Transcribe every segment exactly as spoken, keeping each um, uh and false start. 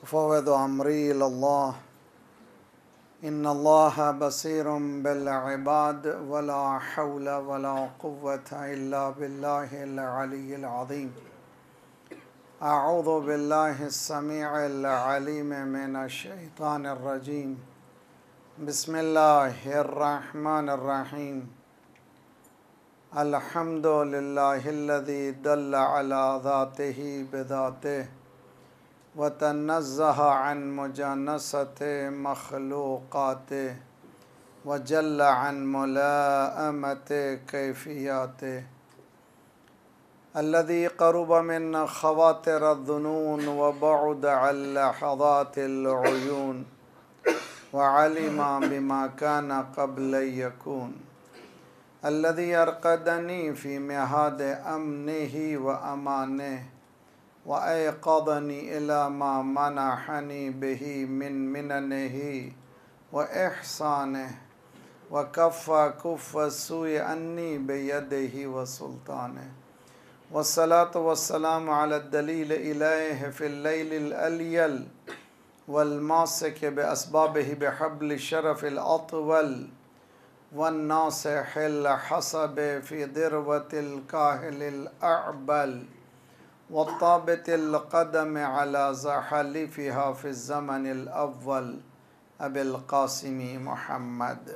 फ़ौद अमरी इल्लल्लाह इन्नल्लाह बसीरुम बिल इबाद वला हौला वला कुव्वता इल्ला बिल्लाहिल अलिय्यिल अज़ीम। अऊज़ु बिल्लाहिस समीइल अलीम मिनश शैतानिर रजीम। बिस्मिल्लाहिर रहमानिर रहीम। अल्हम्दुलिल्लाहिल्लज़ी दल्ला अला ज़ातिही बिज़ातिही व तनज़्ज़ह अन मुजानसति मख़लूक़ातिही व जल्ल अन मुलाअमति कैफ़ियतिही अल्लज़ी क़रुब मिन ख़वातिरिज़्ज़ुनून व बअुद अन लहज़ातिल उयून व अलिमा बिमा कान क़ब्ल यकून अल्लज़ी अरक़दनी फ़ी मिहाद अमनिही व अमानिही व अयक़ज़नी इला मा मनहनी बिही मिन मिननिही व इहसानिही व कफ़्फ़ा कुफ़्फ़ सूइ अन्नी बियदिही व सुल्तानिही वस्सलातु वस्सलामु अला दलील इलैहि फ़िल लैलिल अलियल वल मासिक बिअस्बाबिही बिहब्ल शरफ़िल अतवल वन नासिहिल हसब फ़ी दिरवतिल काहिलिल अअबल वत्ताबितिल क़दम अला ज़हलिफ़िहा फ़ी ज़मनिल अव्वल अबिल क़ासिम मुहम्मद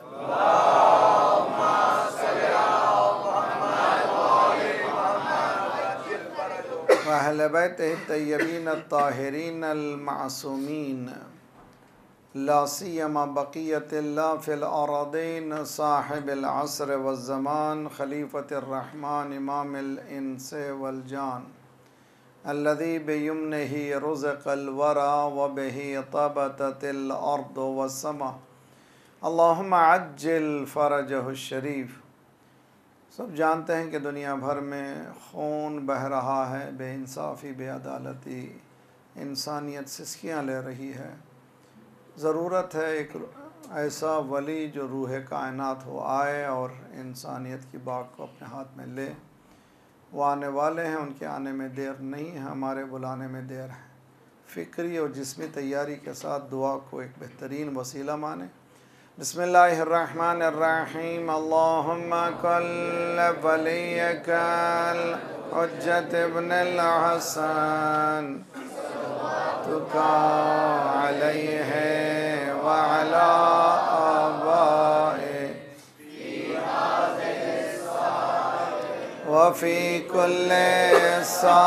व अहले बैतिही तय्यबीन अत्ताहिरीन अल मासूमीन ला सियमा बक़ियतिल्लाह फ़िल अरदीन साहिबिल अस्र वज़ ज़मान खलीफ़तिर रहमान इमामिल इंस वल जान अल्लज़ी बियमनिही रुज़िक़ल वरा व बिही तबततिल अर्द वस्समा अल्लाहुम्मा अज्जिल फ़रजहु शरीफ। सब जानते हैं कि दुनिया भर में खून बह रहा है, बेइंसाफ़ी बेअदालती, इंसानियत सिसकियाँ ले रही है। ज़रूरत है एक ऐसा वली जो रूह कायनात हो आए और इंसानियत की बाग को अपने हाथ में ले। वो आने वाले हैं, उनके आने में देर नहीं है, हमारे बुलाने में देर है। फ़िक्री और जिस्मी तैयारी के साथ दुआ को एक बेहतरीन वसीला माने। बिस्मिल्लाहिर्रहमानिर्रहीम। अल्लाहुम्मा कुल्ल वलिय्यकल हुज्जत इब्नुल हसन तुका अलैहि व अला आबाए व फ़ी कुल्लि सा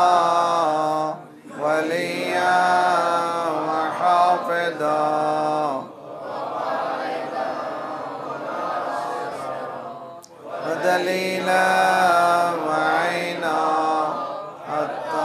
वलिया व हाफ़िज़ा व दलीला व ऐना हत्ता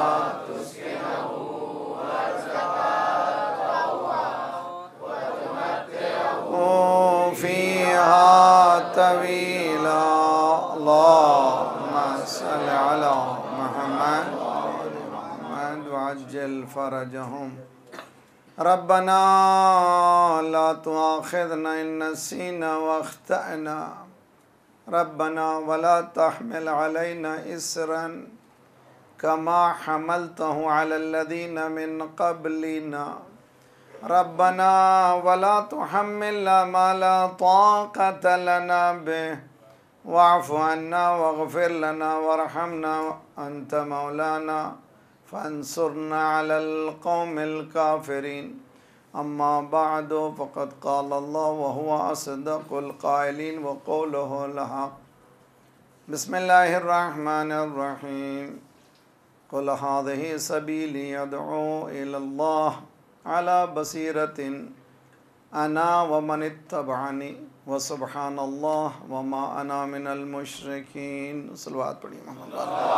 तवीला अल्लाहुम्मा सल्लि अला मुहम्मद मुहम्मद वअज्जिल फ़रजहुम। रब्बना ला तुआखिज़ना इन नसीना व अख़्तअना रब्बना वला तहमिल अलैना इसरन कमा हमलतहु अलल लज़ीना मिन क़ब्लिना रब्बना वला तुहम्मिलना मा ला ताक़त लना बिहि वाअफ़ु अन्ना वग़फ़िर लना वरहमना अन्त मौलाना फ़अंसुरना अलल क़ौमिल काफ़िरीन। अम्मा बअदु फ़क़द क़ाल अल्लाहु व हुवा असदक़ुल क़ाइलीन व क़ौलुहुल हक़। बिस्मिल्लाहिर रहमानिर रहीम। क़ुल हाज़िही सबीली अदअू इलल्लाह अला बसीरतिन अना व मन इत्तबअनी व सुब्हानल्लाह व मा अना मिनल मुशरिकीन। सलवात पढ़िए मोहम्मद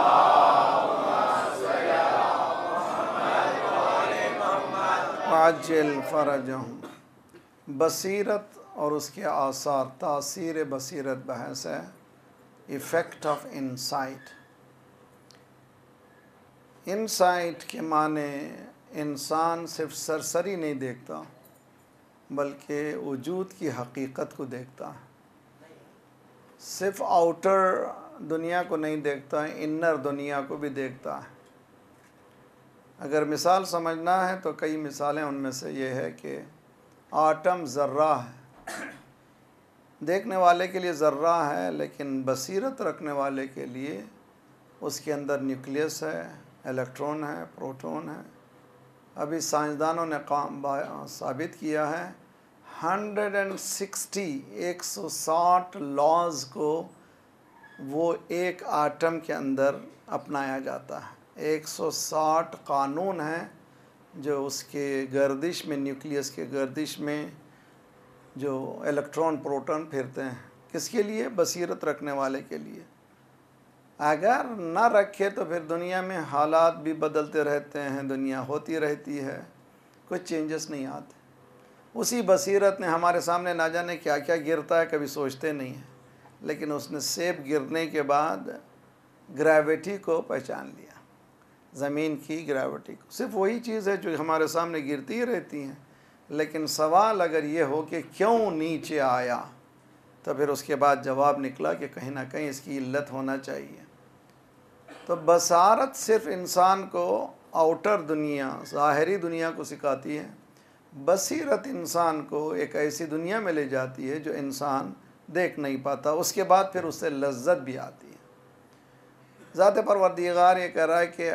वाजिल फ़रजहुम। बसीरत और उसके आसार, तासीर बसीरत बहस है। Effect of insight. इंसाइट के माने इंसान सिर्फ सरसरी नहीं देखता बल्कि वजूद की हकीकत को देखता है। सिर्फ आउटर दुनिया को नहीं देखता, इन्नर दुनिया को भी देखता है। अगर मिसाल समझना है तो कई मिसालें, उनमें से ये है कि आटम ज़र्रा है, देखने वाले के लिए ज़र्रा है, लेकिन बसीरत रखने वाले के लिए उसके अंदर न्यूक्लियस है, इलेक्ट्रॉन है, प्रोटॉन है। अभी साइंसदानों ने काम साबित किया है एक सौ साठ एक सौ साठ लॉज को वो एक आटम के अंदर अपनाया जाता है। एक सौ साठ कानून हैं जो उसके गर्दिश में, न्यूक्लियस के गर्दिश में जो इलेक्ट्रॉन प्रोटॉन फिरते हैं, किसके लिए? बसीरत रखने वाले के लिए। अगर ना रखे तो फिर दुनिया में हालात भी बदलते रहते हैं, दुनिया होती रहती है, कोई चेंजेस नहीं आते। उसी बसीरत ने हमारे सामने ना जाने क्या क्या गिरता है, कभी सोचते नहीं हैं, लेकिन उसने सेब गिरने के बाद ग्रेविटी को पहचान लिया, ज़मीन की ग्रेविटी को। सिर्फ वही चीज़ है जो हमारे सामने गिरती ही रहती हैं, लेकिन सवाल अगर ये हो कि क्यों नीचे आया, तो फिर उसके बाद जवाब निकला कि कहीं ना कहीं इसकी इल्लत होना चाहिए। तो बसारत सिर्फ इंसान को आउटर दुनिया, ज़ाहिरी दुनिया को सिखाती है, बसीरत इंसान को एक ऐसी दुनिया में ले जाती है जो इंसान देख नहीं पाता, उसके बाद फिर उससे लज्जत भी आती है। ज़ात परवरदिगार ये कह रहा है कि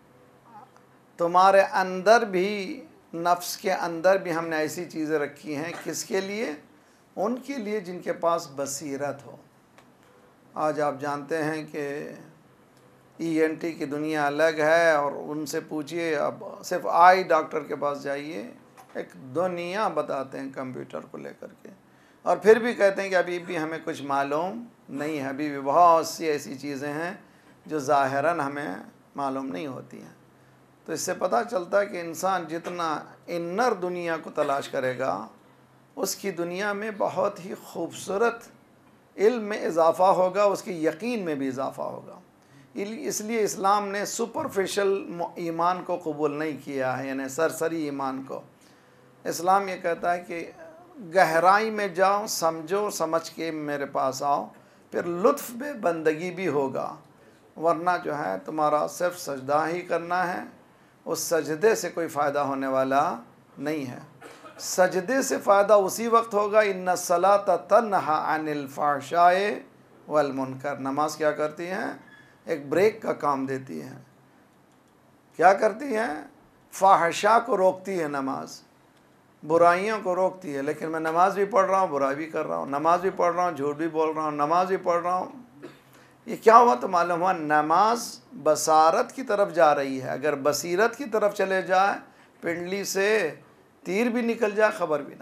तुम्हारे अंदर भी, नफ्स के अंदर भी हमने ऐसी चीज़ें रखी हैं, किसके लिए? उनके लिए जिनके पास बसीरत हो। आज आप जानते हैं कि ई एन टी की दुनिया अलग है, और उनसे पूछिए, अब सिर्फ आई डॉक्टर के पास जाइए, एक दुनिया बताते हैं कंप्यूटर को लेकर के, और फिर भी कहते हैं कि अभी भी हमें कुछ मालूम नहीं है, अभी भी बहुत सी ऐसी चीज़ें हैं जो ज़ाहिरन हमें मालूम नहीं होती हैं। तो इससे पता चलता है कि इंसान जितना इन्नर दुनिया को तलाश करेगा, उसकी दुनिया में बहुत ही खूबसूरत इल्म में इजाफ़ा होगा, उसके यकीन में भी इजाफ़ा होगा। इसलिए इस्लाम ने सुपरफिशियल ईमान को कबूल नहीं किया है, यानी सरसरी ईमान को। इस्लाम ये कहता है कि गहराई में जाओ, समझो, समझ के मेरे पास आओ, फिर लुत्फ़ में बंदगी भी होगा, वरना जो है तुम्हारा सिर्फ सजदा ही करना है, उस सजदे से कोई फ़ायदा होने वाला नहीं है। सजदे से फ़ायदा उसी वक्त होगा, इन्ना सलात तन्हा अनिल फ़ाहशाए वल मुनकर। नमाज क्या करती हैं? एक ब्रेक का काम देती है। क्या करती हैं? फ़ाहशा को रोकती है नमाज, बुराइयों को रोकती है। लेकिन मैं नमाज भी पढ़ रहा हूँ, बुराई भी कर रहा हूँ, नमाज भी पढ़ रहा हूँ, झूठ भी बोल रहा हूँ, नमाज भी पढ़ रहा हूँ। ये क्या हुआ? तो मालूम हुआ नमाज बसारत की तरफ जा रही है। अगर बसीरत की तरफ चले जाए, पिंडली से तीर भी निकल जाए, खबर भी ना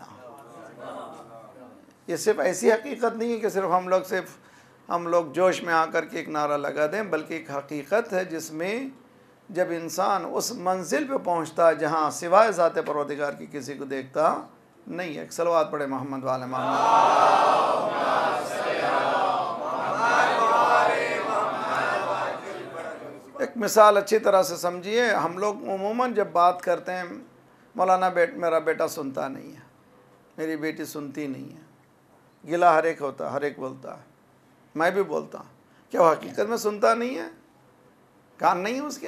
हो। ये सिर्फ ऐसी हकीकत नहीं है कि सिर्फ हम लोग सिर्फ हम लोग जोश में आकर के एक नारा लगा दें, बल्कि एक हकीकत है जिसमें जब इंसान उस मंजिल पे पहुंचता है जहां सिवाय ज़ात परवरदिगार की किसी को देखता नहीं है। सलवात पढ़े मोहम्मद वाले मोहम्मद। एक मिसाल अच्छी तरह से समझिए। हम लोग उमूमन जब बात करते हैं, मौलाना बेट मेरा बेटा सुनता नहीं है, मेरी बेटी सुनती नहीं है, गिला हर एक होता, हर एक बोलता है, मैं भी बोलता हूँ। क्या वो हकीकत में सुनता नहीं है? कान नहीं है उसके?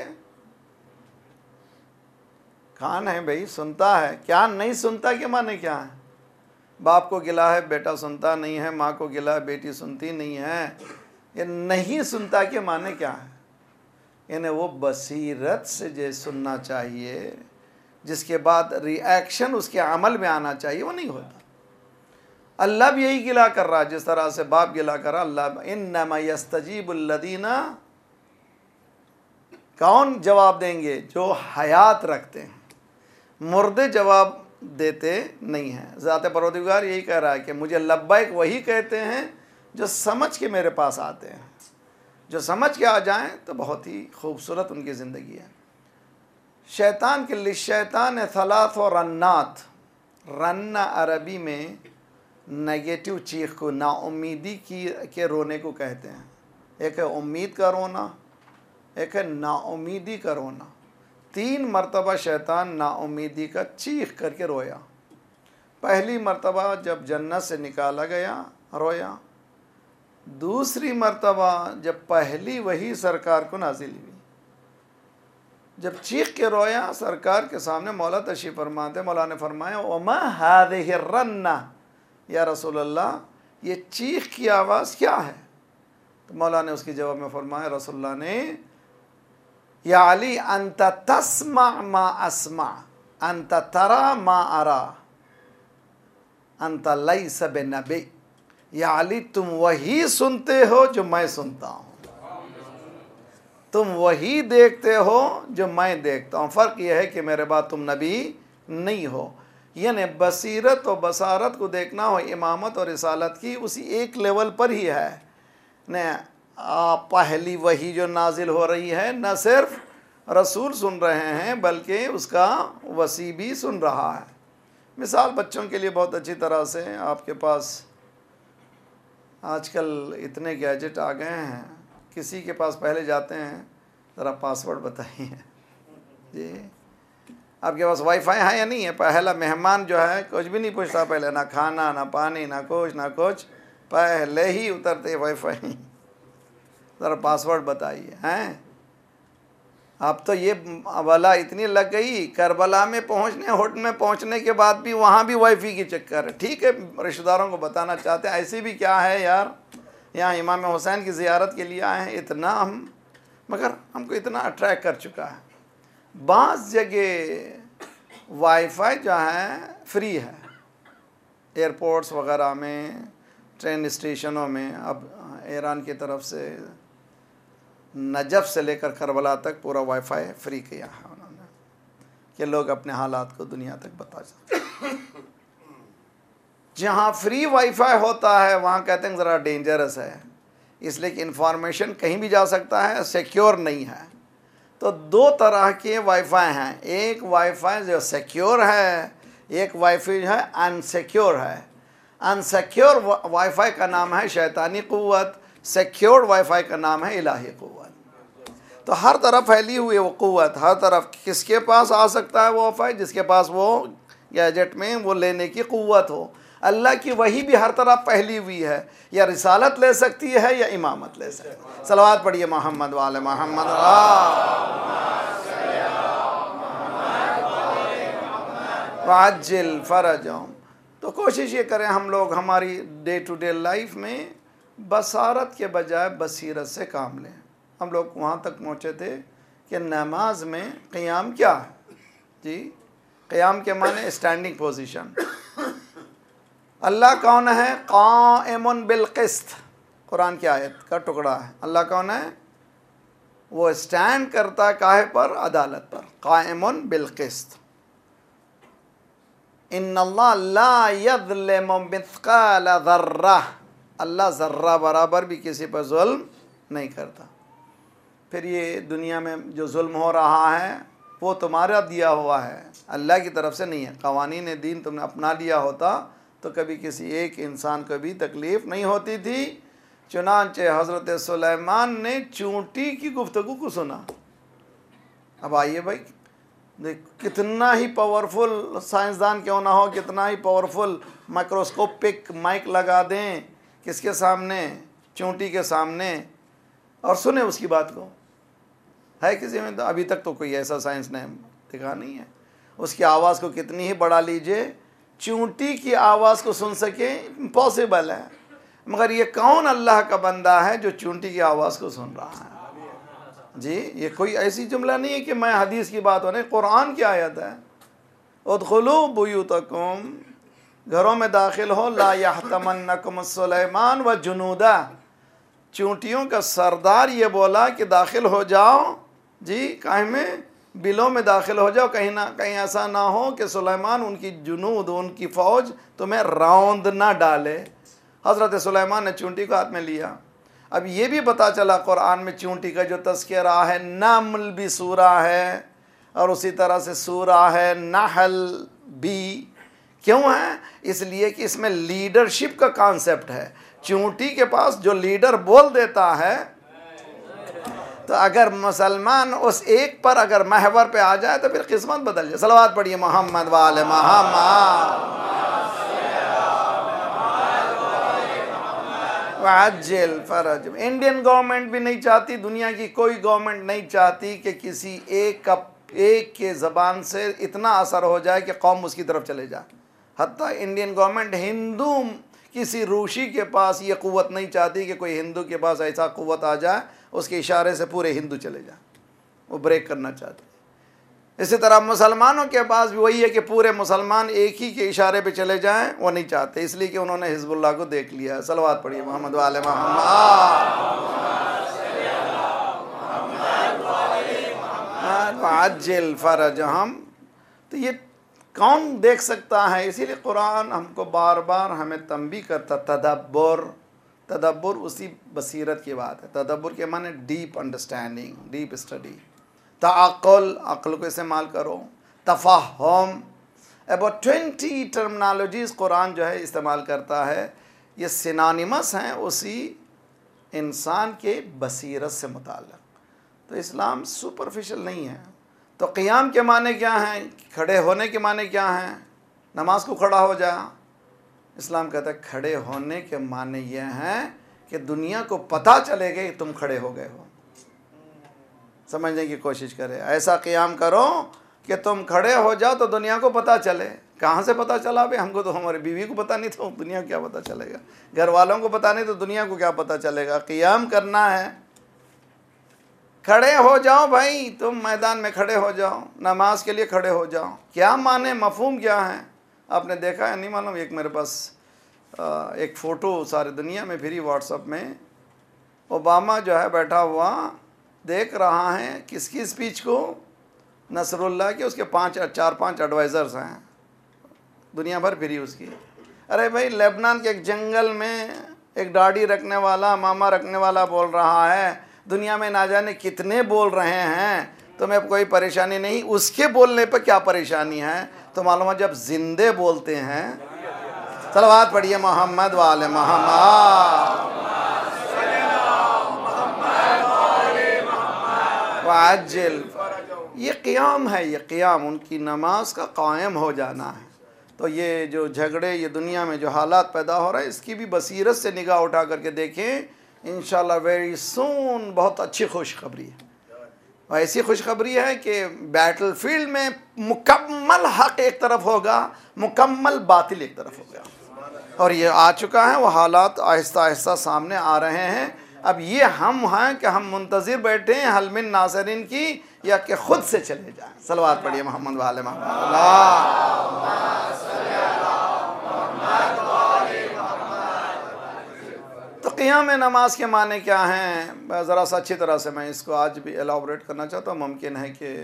कान है भाई, सुनता है। क्या नहीं सुनता के माने क्या है? बाप को गिला है, बेटा सुनता नहीं है, माँ को गिला है, बेटी सुनती नहीं है। ये नहीं सुनता के माने क्या है? यानी वो बसीरत से जो सुनना चाहिए, जिसके बाद रिएक्शन उसके अमल में आना चाहिए, वो नहीं होता। अल्लाह भी यही गिला कर रहा है, जिस तरह से बाप गिला कर रहा। अल्लाह इन्नमा यस्तजीबुल लदीना, कौन जवाब देंगे? जो हयात रखते हैं, मुर्दे जवाब देते नहीं हैं। ज़ात परवरदिगार यही कह रहा है कि मुझे लब्बैक वही कहते हैं जो समझ के मेरे पास आते हैं। जो समझ के आ जाएं तो बहुत ही खूबसूरत उनकी ज़िंदगी है। शैतान के लिए शैतान थलाथ और रन्नात, रन्ना अरबी में नेगेटिव चीख को, नाउम्मीदी की के रोने को कहते हैं। एक है उम्मीद का रोना, एक है नाउम्मीदी का रोना। तीन मर्तबा शैतान नाउम्मीदी का चीख करके रोया। पहली मर्तबा जब जन्नत से निकाला गया, रोया। दूसरी मर्तबा जब पहली वही सरकार को नाजिल हुई, जब चीख के रोया सरकार के सामने मौला तशरीफ़ फरमाते, मौला ने फरमाया वमा हादिहि रन्ना, या रसूल अल्लाह ये चीख की आवाज़ क्या है? तो मौला ने उसके जवाब में फरमाया, रसूलुल्लाह ने, या अली अंत तस्मा मा अस्मा अंत तरा मा अरा अंत लैस बिनबी, या अली तुम वही सुनते हो जो मैं सुनता हूँ, तुम वही देखते हो जो मैं देखता हूँ, फ़र्क यह है कि मेरे बाद तुम नबी नहीं हो। यानी बसीरत और बसारत को देखना हो इमामत और रिसालत की उसी एक लेवल पर ही है न। पहली वही जो नाजिल हो रही है न सिर्फ रसूल सुन रहे हैं बल्कि उसका वसी भी सुन रहा है। मिसाल बच्चों के लिए बहुत अच्छी तरह से, आपके पास आजकल इतने गैजेट आ गए हैं, किसी के पास पहले जाते हैं, ज़रा पासवर्ड बताइए जी, आपके पास वाईफाई है या नहीं है? पहला मेहमान जो है कुछ भी नहीं पूछता, पहले ना खाना ना पानी ना कुछ ना कुछ, पहले ही उतरते वाईफाई, ज़रा पासवर्ड बताइए। हैं अब तो ये वाला इतनी लग गई, करबला में पहुंचने होटल में पहुंचने के बाद भी वहाँ भी वाईफाई की चक्कर है। ठीक है, रिश्तेदारों को बताना चाहते हैं, ऐसी भी क्या है यार, यहाँ इमाम हुसैन की ज़ियारत के लिए आए हैं, इतना हम, मगर हमको इतना अट्रैक्ट कर चुका है। बाज़ जगह वाईफाई जो है फ्री है, एयरपोर्ट्स वगैरह में, ट्रेन स्टेशनों में। अब ईरान की तरफ से नजफ़ से लेकर करबला तक पूरा वाईफाई फ्री किया है उन्होंने, कि लोग अपने हालात को दुनिया तक बता सकते। जहाँ फ्री वाईफाई होता है वहाँ कहते हैं ज़रा डेंजरस है, इसलिए कि इंफॉर्मेशन कहीं भी जा सकता है, सिक्योर नहीं है। तो दो तरह के वाईफाई हैं, एक वाईफाई जो सिक्योर है, एक वाईफाई जो है अनसिक्योर है। अनसिक्योर वाईफाई का नाम है शैतानी क़ुव्वत, सिक्योर वाईफाई का नाम है इलाही क़ुव्वत। तो हर तरफ फैली हुई वो क़ुव्वत, हर तरफ किसके पास आ सकता है वो वाईफाई? जिसके पास वो गैजेट में वो लेने की क़ुव्वत हो। अल्लाह की वही भी हर तरफ फैली हुई है, या रिसालत ले सकती है या इमामत ले सकती है। सलवात पढ़िए मोहम्मद वाले मोहम्मद। वाजिल फरजम। तो कोशिश ये करें हम लोग हमारी डे टू डे लाइफ में बसारत के बजाय बसीरत से काम लें। हम लोग वहाँ तक पहुँचे थे कि नमाज में क़ियाम क्या है जी? क़ियाम के माने स्टैंडिंग पोजीशन। अल्लाह कौन है? क़ाइमुन बिल क़िस्त, कुरान की आयत का टुकड़ा है। अल्लाह कौन है? वो स्टैंड करता है काहे पर? अदालत पर। क़ाइमुन बिल क़िस्त। इन्नल्लाह ला यज़लिमु मिस्क़ाल ज़र्रा, अल्लाह ज़र्रा बराबर भी किसी पर जुल्म नहीं करता। फिर ये दुनिया में जो जुल्म हो रहा है वो तुम्हारा दिया हुआ है, अल्लाह की तरफ से नहीं है। क़वानीन दीन तुमने अपना लिया होता तो कभी किसी एक इंसान को भी तकलीफ़ नहीं होती थी। चुनांचे हज़रत सुलेमान ने चूंटी की गुफ्तगू को सुना। अब आइए भाई, देख कितना ही पावरफुल साइंसदान क्यों ना हो, कितना ही पावरफुल माइक्रोस्कोपिक माइक लगा दें किसके सामने? चूंटी के सामने, और सुने उसकी बात को। है किसी में? तो अभी तक तो कोई ऐसा साइंस ने दिखा नहीं है। उसकी आवाज़ को कितनी ही बढ़ा लीजिए, चूंटी की आवाज़ को सुन सके, इम्पॉसिबल है। मगर ये कौन अल्लाह का बंदा है जो चूंटी की आवाज़ को सुन रहा है जी? ये कोई ऐसी जुमला नहीं है कि मैं हदीस की बात हो रही, कुरान की आयत है। उदखुलू बुयूतकुम, घरों में दाखिल हो, ला यहतमन्नकुम सुलेमान व जुनूदा, चूंटियों का सरदार ये बोला कि दाखिल हो जाओ जी, काहे में? बिलों में दाखिल हो जाओ, कहीं ना कहीं ऐसा ना हो कि सुलेमान उनकी जुनूद उनकी फ़ौज तुम्हें रौंद ना डाले। हज़रत सुलेमान ने चूंटी को हाथ में लिया। अब ये भी पता चला कुरान में चूंटी का जो तज़किरा है, नमल भी सूरा है और उसी तरह से सूरा है नहल भी। क्यों है? इसलिए कि इसमें लीडरशिप का कॉन्सेप्ट है। चूंटी के पास जो लीडर बोल देता है, तो अगर मुसलमान उस एक पर अगर महवर पे आ जाए तो फिर किस्मत बदल जाए। सलवात पढ़िए मोहम्मद वाले मोहम्मद। वाजिल फरज। इंडियन गवर्नमेंट भी नहीं चाहती, दुनिया की कोई गवर्नमेंट नहीं चाहती कि किसी एक का एक के ज़बान से इतना असर हो जाए कि कौम उसकी तरफ चले जाए। हत्ता इंडियन गवर्नमेंट हिंदू किसी रूसी के पास ये क़ुव्वत नहीं चाहती कि कोई हिंदू के पास ऐसा क़ुव्वत आ जाए उसके इशारे से पूरे हिंदू चले जाए, वो ब्रेक करना चाहती। इसी तरह मुसलमानों के पास भी वही है कि पूरे मुसलमान एक ही के इशारे पे चले जाएं, वो नहीं चाहते, इसलिए कि उन्होंने हिजबुल्लाह को देख लिया है। सलवात पढ़िए मोहम्मद वाले मोहम्मद वाजिल फरज हम। तो ये कौन देख सकता है? इसीलिए कुरान हमको बार बार हमें तंबी करता, तदब्बर। तदब्बर उसी बसीरत की बात है। तदब्बर के माने डीप अंडरस्टैंडिंग, डीप स्टडी। ताक़ुल, अक़ल को इस्तेमाल करो। तफ़हुम, अबाउट ट्वेंटी टर्मिनोलॉजीज़ कुरान जो है इस्तेमाल करता है। ये सिनोनिमस हैं उसी इंसान के बसीरत से मुताल्लिक़। तो इस्लाम सुपरफिशियल नहीं है। तो क़ियाम के माने क्या हैं? खड़े होने के माने क्या हैं? नमाज को खड़ा हो जा। इस्लाम कहता है खड़े होने के माने ये हैं कि दुनिया को पता चलेगा कि तुम खड़े हो गए हो। समझने की कोशिश करें, ऐसा क़ियाम करो कि तुम खड़े हो जाओ तो दुनिया को पता चले। कहाँ से पता चला भाई? हमको तो हमारी बीवी को पता नहीं, तो दुनिया को क्या पता चलेगा? घर वालों को पता नहीं तो दुनिया को क्या पता चलेगा? क़ियाम करना है, खड़े हो जाओ भाई, तुम मैदान में खड़े हो जाओ, नमाज के लिए खड़े हो जाओ। क्या माने, मफ़हूम क्या है? आपने देखा है नहीं मालूम, एक मेरे पास एक फ़ोटो सारी दुनिया में फिरी व्हाट्सएप में। ओबामा जो है बैठा हुआ देख रहा है किसकी स्पीच को? नसरुल्लाह के। उसके पांच चार पांच एडवाइज़र्स हैं, दुनिया भर फिरी उसकी। अरे भाई, लेबनान के एक जंगल में एक दाढ़ी रखने वाला, मामा रखने वाला बोल रहा है दुनिया में ना जाने कितने बोल रहे हैं, तुम्हें कोई परेशानी नहीं। उसके बोलने पर क्या परेशानी है? तो मालूम है जब जिंदे बोलते हैं। सलवात पढ़िए मोहम्मद वाले मोहम्मद वाजिल। ये क़ियाम है, ये क़ियाम उनकी नमाज का कायम हो जाना है। तो ये जो झगड़े, ये दुनिया में जो हालात पैदा हो रहे हैं, इसकी भी बसीरत से निगाह उठा करके देखें। इंशाल्लाह वेरी सून बहुत अच्छी खुशखबरी है। और ऐसी खुशखबरी है कि बैटल फील्ड में मुकम्मल हक़ एक तरफ होगा, मुकम्मल बातिल एक तरफ होगा। और ये आ चुका है, वो हालात आहिस्ता आहिस्ता सामने आ रहे हैं। अब ये हम हैं कि हम मुंतज़िर बैठे हैं हल मिन नासिरीन की, या कि ख़ुद से चले जाएँ। सलवात पढ़िए मोहम्मद वाले मोहम्मद। तो क़ियाम नमाज के माने क्या हैं? ज़रा सा अच्छी तरह से मैं इसको आज भी एलाबोरेट करना चाहता हूँ। मुमकिन है कि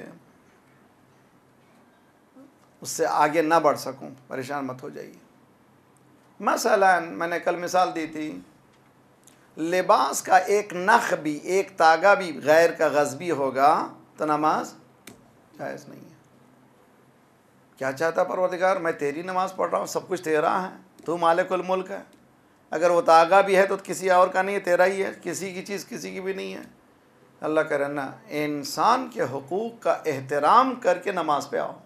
उससे आगे ना बढ़ सकूँ, परेशान मत हो जाइए। मसलन मैंने कल मिसाल दी थी, लिबास का एक नख भी, एक तागा भी गैर का गज़बी होगा तो नमाज जायज़ नहीं है। क्या चाहता परवरदिगार? मैं तेरी नमाज़ पढ़ रहा हूँ, सब कुछ तेरा है, तू मालिकुल मुल्क है। अगर वो तागा भी है तो किसी और का नहीं है, तेरा ही है। किसी की चीज़ किसी की भी नहीं है। अल्लाह कह रहा ना, इंसान के हुकूक का एहतराम करके नमाज पे आओ।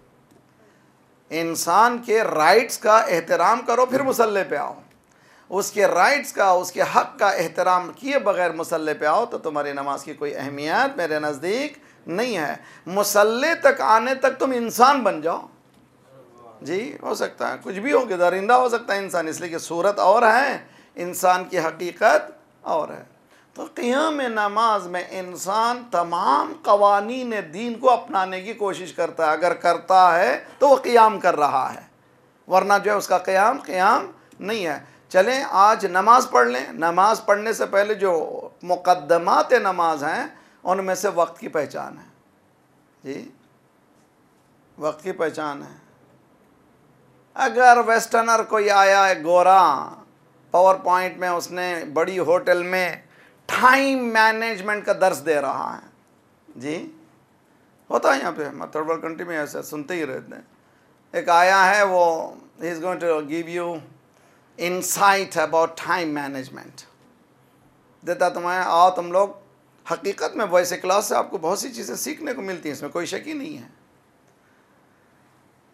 इंसान के राइट्स का एहतराम करो, फिर मुसल्ले पे आओ। उसके राइट्स का, उसके हक़ का एहतराम किए बग़ैर मुसल्ले पे आओ तो तुम्हारी नमाज की कोई अहमियत मेरे नज़दीक नहीं है। मुसल्ले तक आने तक तुम इंसान बन जाओ। जी, हो सकता है कुछ भी हो, दरिंदा हो सकता है इंसान, इसलिए कि सूरत और है, इंसान की हकीकत और है। तो क़ियाम नमाज में इंसान तमाम क़वानीन दीन को अपनाने की कोशिश करता है। अगर करता है तो वह क़ियाम कर रहा है, वरना जो है उसका क़ियाम क़ियाम नहीं है। चलें आज नमाज पढ़ लें। नमाज पढ़ने से पहले जो मुक़द्दमात नमाज हैं उनमें से वक्त की पहचान है। जी, वक्त की पहचान है। अगर वेस्टर्नर कोई आया है गोरा, पावर पॉइंट में उसने बड़ी होटल में टाइम मैनेजमेंट का दर्स दे रहा है, जी होता है यहाँ पे, मैं थर्ड वर्ल्ड कंट्री में ऐसा सुनते ही रहते हैं। एक आया है, वो he is going to give you insight about time management देता तुम्हें। आओ तुम लोग, हकीकत में वैसे क्लास से आपको बहुत सी चीज़ें सीखने को मिलती हैं, इसमें कोई शक ही नहीं है।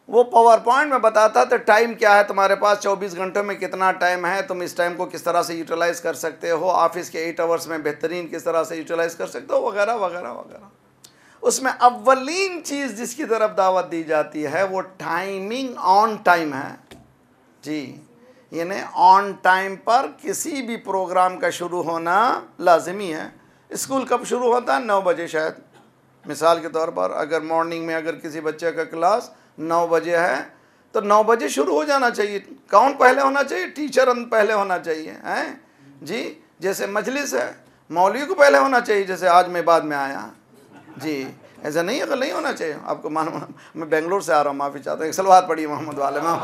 वो पावर पॉइंट में बताता तो टाइम क्या है तुम्हारे पास, चौबीस घंटों में कितना टाइम है, तुम इस टाइम को किस तरह से यूटिलाइज़ कर सकते हो, ऑफिस के एट आवर्स में बेहतरीन किस तरह से यूटिलाइज़ कर सकते हो, वगैरह वगैरह वगैरह। उसमें अव्वलीन चीज़ जिसकी तरफ दावत दी जाती है वो टाइमिंग ऑन टाइम है जी। यानी ऑन टाइम पर किसी भी प्रोग्राम का शुरू होना लाजमी है। स्कूल कब शुरू होता है? नौ बजे शायद, मिसाल के तौर पर अगर मॉर्निंग में अगर किसी बच्चे का क्लास नौ बजे है तो नौ बजे शुरू हो जाना चाहिए। कौन पहले होना चाहिए? टीचर पहले होना चाहिए हैं जी। जैसे मजलिस है, मौलवी को पहले होना चाहिए, जैसे आज मैं बाद में आया जी, ऐसा नहीं है, नहीं होना चाहिए। आपको मालूम, मैं बेंगलोर से आ रहा हूँ, माफ़ी चाहता हूँ। एक सलवात पढ़िए मोहम्मद वाले में,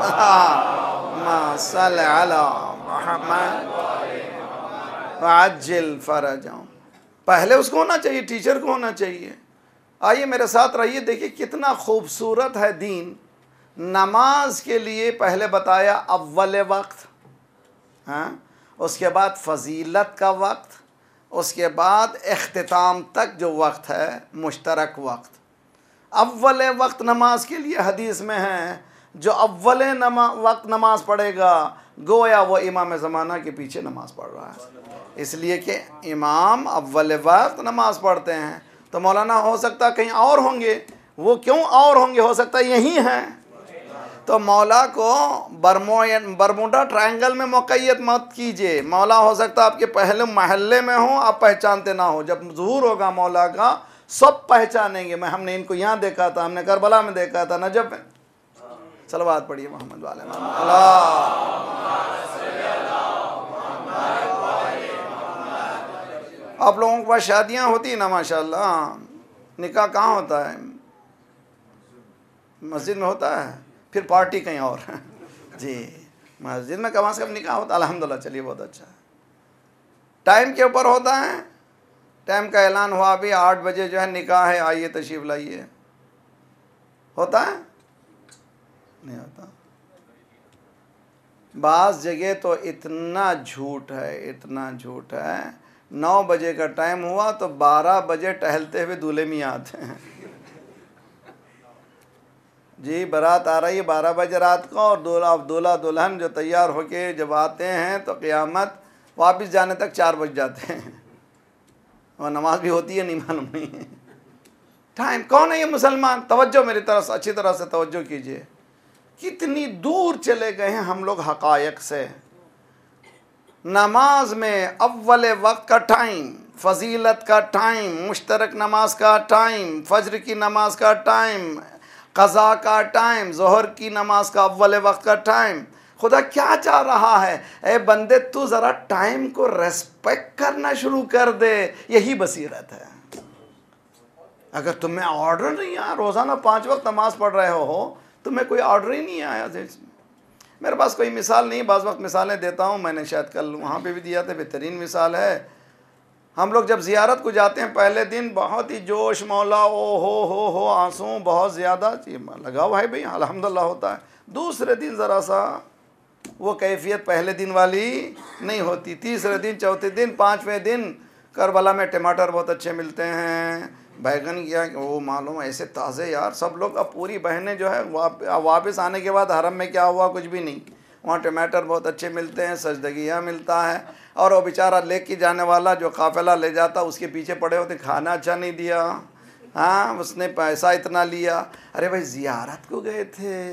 फरज। पहले उसको होना चाहिए, टीचर को होना चाहिए। आइए मेरे साथ रहिए, देखिए कितना खूबसूरत है दीन। नमाज के लिए पहले बताया अव्वल वक्त, हाँ, उसके बाद फजीलत का वक्त, उसके बाद इख्तिताम तक जो वक्त है मुश्तरक वक्त। अव्वल वक्त नमाज के लिए हदीस में है, जो अव्वल नमा वक्त नमाज पढ़ेगा गोया वो इमाम ज़माना के पीछे नमाज पढ़ रहा है, इसलिए कि इमाम अव्वल वक्त नमाज पढ़ते हैं। तो मौलाना हो सकता कहीं और होंगे, वो क्यों और होंगे, हो सकता यही हैं। तो मौला को बरमो बरमुडा ट्रायंगल में मुक़य्यद मत कीजिए। मौला हो सकता आपके पहले महल्ले में हो, आप पहचानते ना हो। जब ज़ुहूर होगा मौला का सब पहचानेंगे। मैं हमने इनको यहाँ देखा था, हमने करबला में देखा था, नजफ में। सलवात पढ़िए मोहम्मद वाले में। आप लोगों के पास शादियाँ होती हैं ना माशाल्लाह, निकाह कहाँ होता है? मस्जिद में होता है, फिर पार्टी कहीं और जी। मस्जिद में कम से कम निकाह होता है, अल्हम्दुलिल्लाह। चलिए बहुत अच्छा। टाइम के ऊपर होता है, टाइम का ऐलान हुआ अभी आठ बजे जो है निकाह है, आइए तशरीफ़ लाइए, होता है? नहीं होता। बाज़ जगह तो इतना झूठ है, इतना झूठ है। नौ बजे का टाइम हुआ तो बारह बजे टहलते हुए दूल्हे मियाँ आते हैं जी। बारात आ रही है बारह बजे रात को, और दूल्हा दूल्हा दुल्हन जो तैयार होके जब आते हैं तो क़यामत वापस जाने तक चार बज जाते हैं, और नमाज भी होती है नहीं मालूम नहीं है। टाइम कौन है ये मुसलमान? तवज्जो मेरी तरफ से, अच्छी तरह से तवज्जो कीजिए। कितनी दूर चले गए हैं हम लोग हक़ायक़ से। नमाज में अव्वल वक्त का टाइम, फजीलत का टाइम, मुश्तरक नमाज का टाइम, फज्र की नमाज का टाइम, क़ज़ा का टाइम, ज़ोहर की नमाज का अव्वल वक्त का टाइम। खुदा क्या चाह रहा है? ए बंदे, तू ज़रा टाइम को रेस्पेक्ट करना शुरू कर दे, यही बसीरत है। अगर तुम्हें ऑर्डर नहीं आया, रोज़ाना पाँच वक्त नमाज पढ़ रहे हो, तुम्हें कोई ऑर्डर ही नहीं आया। मेरे पास कोई मिसाल नहीं, बाज़ वक्त मिसालें देता हूँ, मैंने शायद कल वहाँ पे भी दिया था। बेहतरीन मिसाल है, हम लोग जब ज़ियारत को जाते हैं पहले दिन बहुत ही जोश, मौला ओ हो हो हो आंसू बहुत ज़्यादा लगा हुआ है भाई, अल्हम्दुलिल्लाह होता है। दूसरे दिन ज़रा सा वो कैफियत पहले दिन वाली नहीं होती। तीसरे दिन, चौथे दिन, पाँचवें दिन करबला में टमाटर बहुत अच्छे मिलते हैं, बैगन क्या वो मालूम ऐसे ताज़े यार। सब लोग, अब पूरी बहनें जो है वापस आने के बाद हरम में क्या हुआ कुछ भी नहीं, वहाँ टमाटर बहुत अच्छे मिलते हैं, सजदगिया मिलता है। और वो बेचारा ले के जाने वाला जो काफ़िला ले जाता उसके पीछे पड़े होते, खाना अच्छा नहीं दिया, हाँ उसने पैसा इतना लिया। अरे भाई ज़ियारत को गए थे,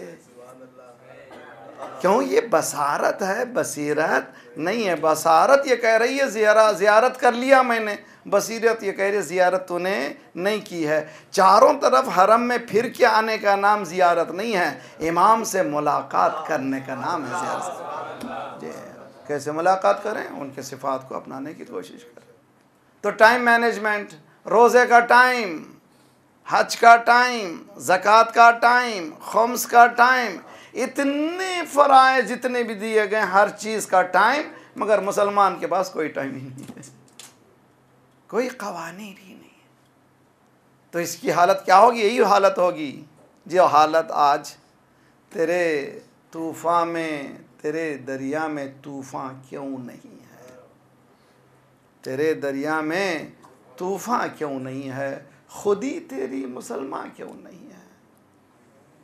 क्यों? ये बसारत है, बसीरत नहीं है। बसारत ये कह रही है ज़ियारत ज़ियारत कर लिया मैंने, बसीरत ये कह रही है ज़ियारत तूने नहीं की है। चारों तरफ हरम में फिर के आने का नाम ज़ियारत नहीं है, इमाम से मुलाकात करने का नाम है ज़ियारत जी। कैसे मुलाकात करें? उनके सिफ़ात को अपनाने की कोशिश करें। तो टाइम मैनेजमेंट, रोज़े का टाइम, हज का टाइम, ज़कात का टाइम, खुम्स का टाइम, इतने फ़राइज़ जितने भी दिए गए हर चीज़ का टाइम, मगर मुसलमान के पास कोई टाइम ही नहीं है, कोई क़वानीन ही नहीं है। तो इसकी हालत क्या होगी? यही हालत होगी जो हालत आज तेरे तूफ़ान में, तेरे दरिया में तूफ़ान क्यों नहीं है? तेरे दरिया में तूफ़ान क्यों नहीं है? खुदी तेरी मुसलमान क्यों नहीं है?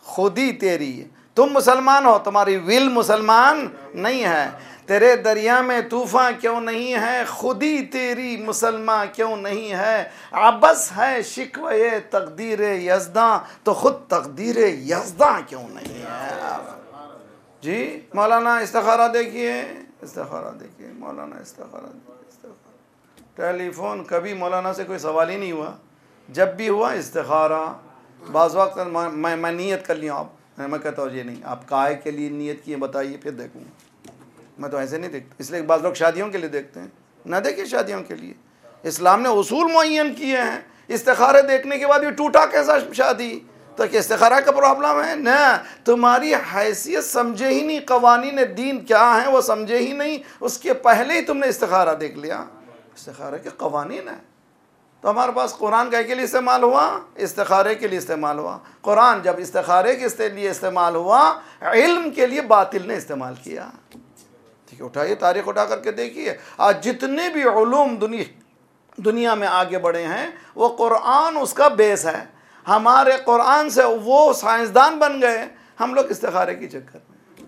खुदी तेरी, तुम मुसलमान हो, तुम्हारी विल मुसलमान नहीं है। तेरे दरिया में तूफान क्यों नहीं है, खुदी तेरी मुसलमान क्यों नहीं है। अबस है शिकवे तकदीर यज़दा, तो खुद तकदीर यज़दा क्यों नहीं है। जी मौलाना इस्तिखारा देखिए, इस्तिखारा देखिए, मौलाना इस्तिखारा देखिए। टेलीफोन कभी मौलाना से कोई सवाल ही नहीं हुआ, जब भी हुआ इस्तिखारा। बाज़ वक्त मैं मैं नीयत कर लिया, आप मैं कहता हूँ ये नहीं, आप काहे के लिए नीयत किए बताइए, फिर देखूँगा। मैं तो ऐसे नहीं देखता, इसलिए बाज़ लोग शादियों के लिए देखते हैं, ना देखिए शादियों के लिए। इस्लाम ने उसूल मुअय्यन किए हैं, इस्तिखारे देखने के बाद भी टूटा कैसा शादी, तो क्या इस्तिखारा का प्रॉब्लम है? ना, तुम्हारी हैसियत समझे ही नहीं, कवानीन दीन क्या है वो समझे ही नहीं, उसके पहले ही तुमने इस्तिखारा देख लिया। इस्तिखारे के कवानीन है, तो हमारे पास कुरान का के लिए इस्तेमाल हुआ, इस्तिखारे के लिए इस्तेमाल हुआ। कुरान जब इस्तिखारे के लिए इस्तेमाल हुआ, इल्म के लिए बातिल ने इस्तेमाल किया। ठीक है, उठाइए तारीख उठा करके देखिए, आज जितने भी उलूम दुनिया दुनिया में आगे बढ़े हैं वो कुरान उसका बेस है। हमारे कुरान से वो साइंसदान बन गए, हम लोग इस्तिखारे की चक्कर में।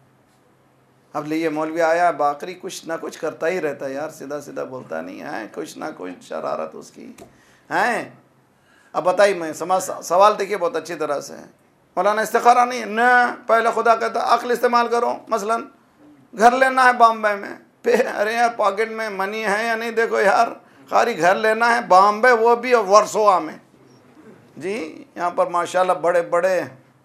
अब लिए मौलवी आया बाकरी कुछ ना कुछ करता ही रहता है यार, सीधा सीधा बोलता नहीं है, कुछ ना कुछ शरारत उसकी है। अब बताइए, मैं समझ सवाल देखिए बहुत अच्छी तरह से, मौलाना इस्तिखारा नहीं है ना, पहले खुदा कहता अक्ल इस्तेमाल करो। मसलन घर लेना है बॉम्बे में, फिर अरे यार पॉकेट में मनी है या नहीं, देखो यार खाली घर लेना है बॉम्बे, वो भी वर्सोवा में। जी यहाँ पर माशाल्लाह बड़े बड़े,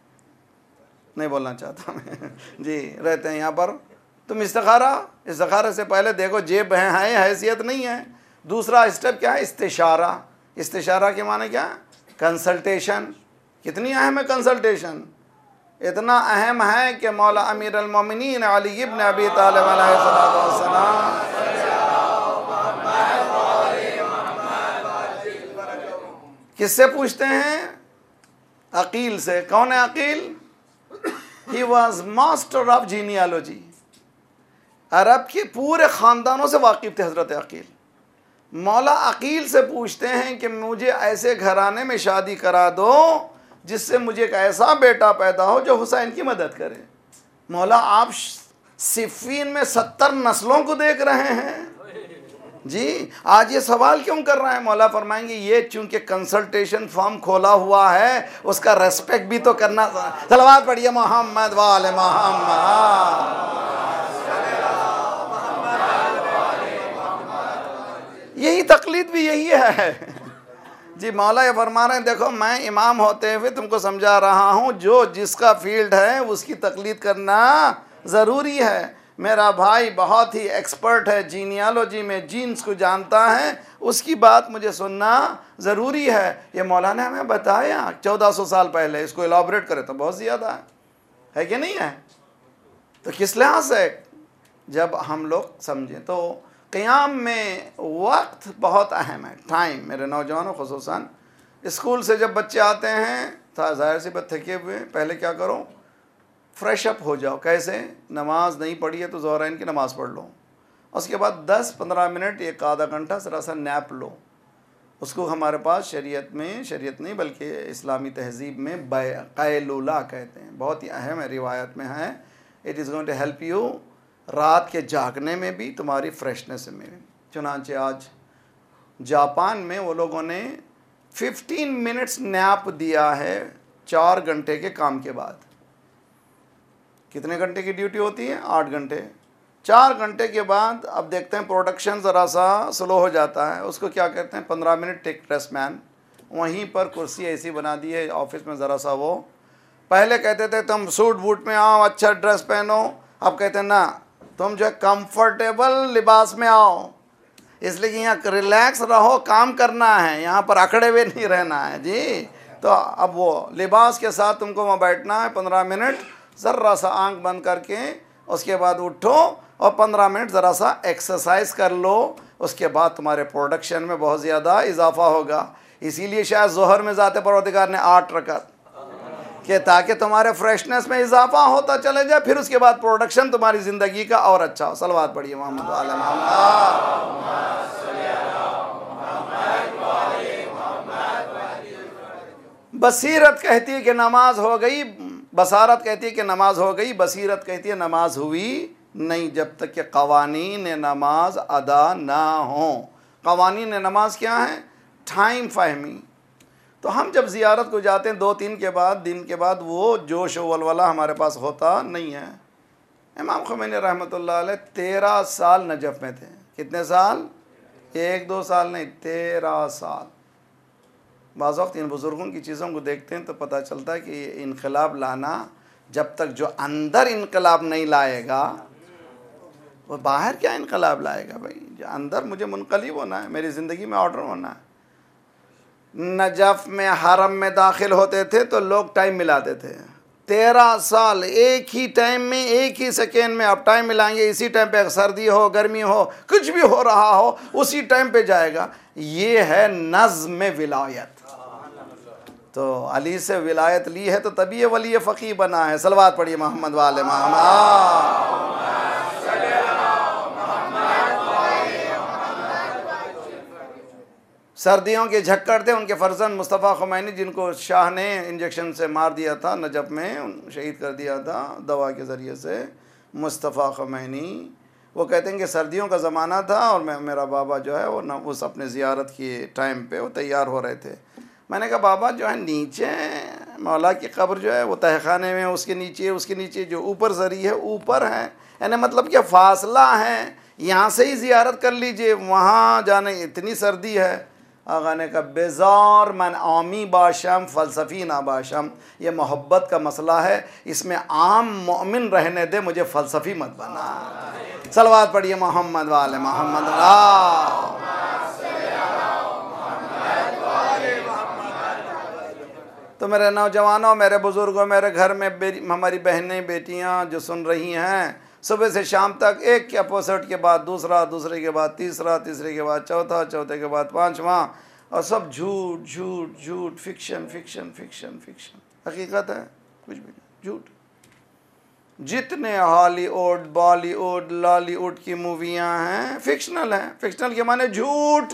नहीं बोलना चाहता मैं जी, रहते हैं यहाँ पर। तुम इस्तिखारा, इस्तिखारे से पहले देखो जेब है, है हैसियत नहीं है। दूसरा स्टेप क्या है? इस्तिशारा। इस्तिशारा के माने क्या? कंसल्टेशन। कितनी अहम है कंसल्टेशन? इतना अहम है कि मौला अमीर अल मोमिनीन अली इब्न अबी तालिब अलैहिस्सलाम किससे पूछते हैं? अकील से। कौन है Aqeel? He was master of genealogy. अरब के पूरे ख़ानदानों से वाकिफ़ थे हज़रत अकील। मौला अकील से पूछते हैं कि मुझे ऐसे घराने में शादी करा दो जिससे मुझे एक ऐसा बेटा पैदा हो जो हुसैन की मदद करे। मौला आप सिफ़ीन में सत्तर नस्लों को देख रहे हैं जी, आज ये सवाल क्यों कर रहे हैं? मौला फरमाएंगे ये चूंकि कंसल्टेशन फॉर्म खोला हुआ है, उसका रेस्पेक्ट भी तो करना। सलवात पढ़िए मोहम्मद वाले मोहम्मद। यही तकलीद भी यही है जी। मौला ये फरमा रहे हैं, देखो मैं इमाम होते हुए तुमको समझा रहा हूँ, जो जिसका फील्ड है उसकी तकलीद करना ज़रूरी है। मेरा भाई बहुत ही एक्सपर्ट है जीनियालॉजी में, जीन्स को जानता है, उसकी बात मुझे सुनना ज़रूरी है। ये मौला ने हमें बताया चौदह सौ साल पहले, इसको एलाबरेट करें तो बहुत ज़्यादा है, है कि नहीं है? तो किस लिहाज से जब हम लोग समझें तो क़याम में वक्त बहुत अहम है, टाइम। मेरे नौजवानों खुसूसन स्कूल से जब बच्चे आते हैं तो ज़ाहिर सी बात थके हुए, पहले क्या करो? फ्रेश अप हो जाओ। कैसे? नमाज नहीं पढ़ी है तो ज़ोहरैन की नमाज़ पढ़ लो, उसके बाद दस पंद्रह मिनट एक आधा घंटा ज़रा सा नैप लो। उसको हमारे पास शरीयत में, शरीयत नहीं बल्कि इस्लामी तहज़ीब में क़ैलूला कहते हैं, बहुत ही अहम है, रिवायत में है। It is going to help you रात के जागने में भी, तुम्हारी फ्रेशनेस में भी। चुनांचे आज जापान में वो लोगों ने फिफ्टीन मिनट्स नैप दिया है चार घंटे के काम के बाद। कितने घंटे की ड्यूटी होती है? आठ घंटे। चार घंटे के बाद अब देखते हैं प्रोडक्शन ज़रा सा स्लो हो जाता है, उसको क्या कहते हैं? पंद्रह मिनट टेक रेस्ट मैन। वहीं पर कुर्सी ऐसी बना दी है ऑफिस में, ज़रा सा वो पहले कहते थे तुम सूट बूट में आओ, अच्छा ड्रेस पहनो, अब कहते हैं ना तुम जो है कंफर्टेबल लिबास में आओ, इसलिए कि यहाँ रिलैक्स रहो, काम करना है, यहाँ पर अकड़े हुए नहीं रहना है जी। तो अब वो लिबास के साथ तुमको वहाँ बैठना है पंद्रह मिनट, ज़रा सा आंख बंद करके, उसके बाद उठो और पंद्रह मिनट ज़रा सा एक्सरसाइज कर लो, उसके बाद तुम्हारे प्रोडक्शन में बहुत ज़्यादा इजाफा होगा। इसीलिए शायद ज़ोहर में ज़ाते परवरदिगार ने आठ रकत कि ताकि तुम्हारे फ्रेशनेस में इजाफा होता चले जाए, फिर उसके बाद प्रोडक्शन तुम्हारी ज़िंदगी का और अच्छा हो। सलवात पढ़िए मोहम्मद वाले मोहम्मद। बसीरत कहती है कि नमाज हो गई, बसारत कहती है कि नमाज हो गई, बसीरत कहती है नमाज हुई नहीं जब तक कि कवानीन नमाज अदा ना हो। कवानीन नमाज क्या है? टाइम फहमी। तो हम जब ज़ियारत को जाते हैं दो तीन के बाद दिन के बाद, वो जोश वलवला हमारे पास होता नहीं है। इमाम ख़ुमैनी रहमतुल्लाह अलैह तेरह साल नजफ़ में थे। कितने साल? एक दो साल नहीं, तेरह साल। बाज़ वक़्त इन बुज़ुर्गों की चीज़ों को देखते हैं तो पता चलता है कि इनकलाब लाना, जब तक जो अंदर इनकलाब नहीं लाएगा वो बाहर क्या इनकलाब लाएगा भाई। जो अंदर मुझे मुनक़लिब होना है, मेरी ज़िंदगी में ऑर्डर होना है। नजफ़ में हरम में दाखिल होते थे तो लोग टाइम मिलाते थे। तेरह साल एक ही टाइम में, एक ही सेकेंड में आप टाइम मिलाएंगे, इसी टाइम पे सर्दी हो गर्मी हो कुछ भी हो रहा हो उसी टाइम पे जाएगा। ये है नज़्म विलायत। तो अली से विलायत ली है तो तभी ये वली फ़क़ीह बना है। सलवात पढ़िए मोहम्मद वाले मोहम्मद। सर्दियों के झक्कड़ थे उनके फर्जंद मुस्तफ़ा ख़ुमैनी, जिनको शाह ने इंजेक्शन से मार दिया था, नजफ़ में शहीद कर दिया था दवा के ज़रिए से। मुस्तफ़ा ख़ुमैनी वो कहते हैं कि सर्दियों का ज़माना था और मैं मेरा बाबा जो है वो न उस अपने ज़ियारत के टाइम पे वो तैयार हो रहे थे। मैंने कहा बाबा जो है नीचे मौला की कब्र जो है वो तहखाने में, उसके नीचे उसके नीचे जो ऊपर ज़री है ऊपर है, यानी मतलब क्या फ़ासला है, यहाँ से ही ज़ियारत कर लीजिए, वहाँ जाने इतनी सर्दी है। आगा ने कहा बेजार मन आमी बाशम फ़लसफ़ी ना बाशम, ये मोहब्बत का मसला है, इसमें आम मोमिन रहने दे, मुझे फ़लसफ़ी मत बना। सलवात पढ़िए मोहम्मद वाले मोहम्मद। तो मेरे नौजवानों, मेरे बुज़ुर्गों, मेरे घर में हमारी बहनें बेटियां जो सुन रही हैं, सुबह से शाम तक एक के अपोजिट के बाद दूसरा, दूसरे के बाद तीसरा, तीसरे के बाद चौथा, चौथे के बाद पांचवा, और सब झूठ झूठ झूठ, फिक्शन फिक्शन फिक्शन फिक्शन। हकीकत है कुछ भी नहीं, झूठ। जितने हॉलीवुड बॉलीवुड लॉलीवुड की मूवियां हैं फिक्शनल हैं। फिक्शनल के माने झूठ।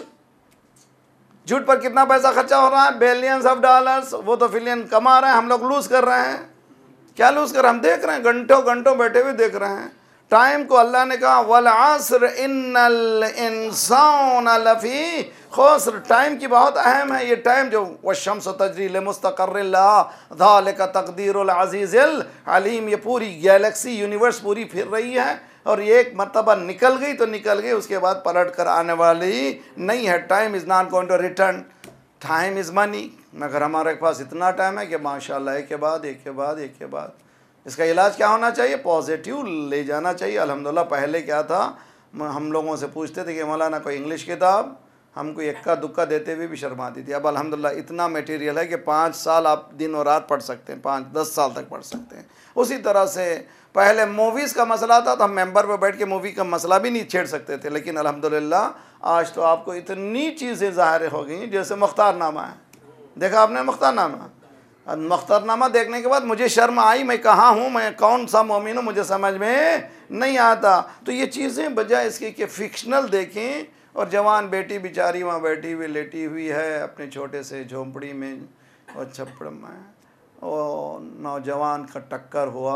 झूठ पर कितना पैसा खर्चा हो रहा है? Billions of dollars. वो तो फिलियन कमा रहे हैं, हम लोग लूज कर रहे हैं। क्या लूज कर रहे हैं? हम देख रहे हैं, घंटों घंटों बैठे हुए देख रहे हैं। टाइम को अल्लाह ने कहा वल अस्र इन्नल इंसान लफी खुस्र। टाइम की बहुत अहम है ये टाइम, जो वशम्स तजरी लिमुस्तक़र्रिन लहा ज़ालिका तक़दीरुल अज़ीज़िल अलीम। ये पूरी गैलेक्सी यूनिवर्स पूरी फिर रही है और ये एक मरतबा निकल गई तो निकल गई, उसके बाद पलट कर आने वाली नहीं है। Time is not going to return, time is money. मगर हमारे पास इतना टाइम है कि माशाल्लाह एक के बाद एक के बाद एक के बाद। इसका इलाज क्या होना चाहिए? पॉजिटिव ले जाना चाहिए। अल्हम्दुलिल्लाह पहले क्या था, हम लोगों से पूछते थे कि मौलाना कोई इंग्लिश किताब, हमको इक्का दुक्का देते हुए भी शर्म आती थी। अब अल्हम्दुलिल्लाह इतना मटेरियल है कि पाँच साल आप दिन और रात पढ़ सकते हैं, पाँच दस साल तक पढ़ सकते हैं। उसी तरह से पहले मूवीज़ का मसला था तो हम मेंबर पर बैठ के मूवी का मसला भी नहीं छेड़ सकते थे, लेकिन अल्हम्दुलिल्लाह आज तो आपको इतनी चीज़ें ज़ाहिर हो गई। जैसे मुख्तारनामा है, देखा आपने मुख्तारनामा? मुख्तारनामा देखने के बाद मुझे शर्म आई, मैं कहाँ हूँ, मैं कौन सा मोमिन हूँ, मुझे समझ में नहीं आता। तो ये चीज़ें बजाय इसके कि फ़िक्शनल देखें, और जवान बेटी बेचारी वहाँ बैठी हुई लेटी हुई है अपने छोटे से झोंपड़ी में और छप्पड़ में, और नौजवान का टक्कर हुआ,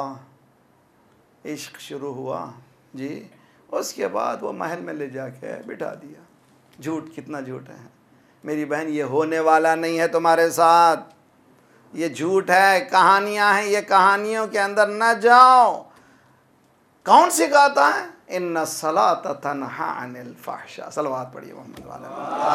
इश्क शुरू हुआ जी, उसके बाद वो महल में ले जाके बिठा दिया। झूठ, कितना झूठ है मेरी बहन। ये होने वाला नहीं है तुम्हारे साथ, ये झूठ है, कहानियां हैं, ये कहानियों के अंदर न जाओ। कौन सिखाता है? इन्ना सलात तन्हा अनिल फ़हशा। सलवात पढ़िए मोहम्मद वाले।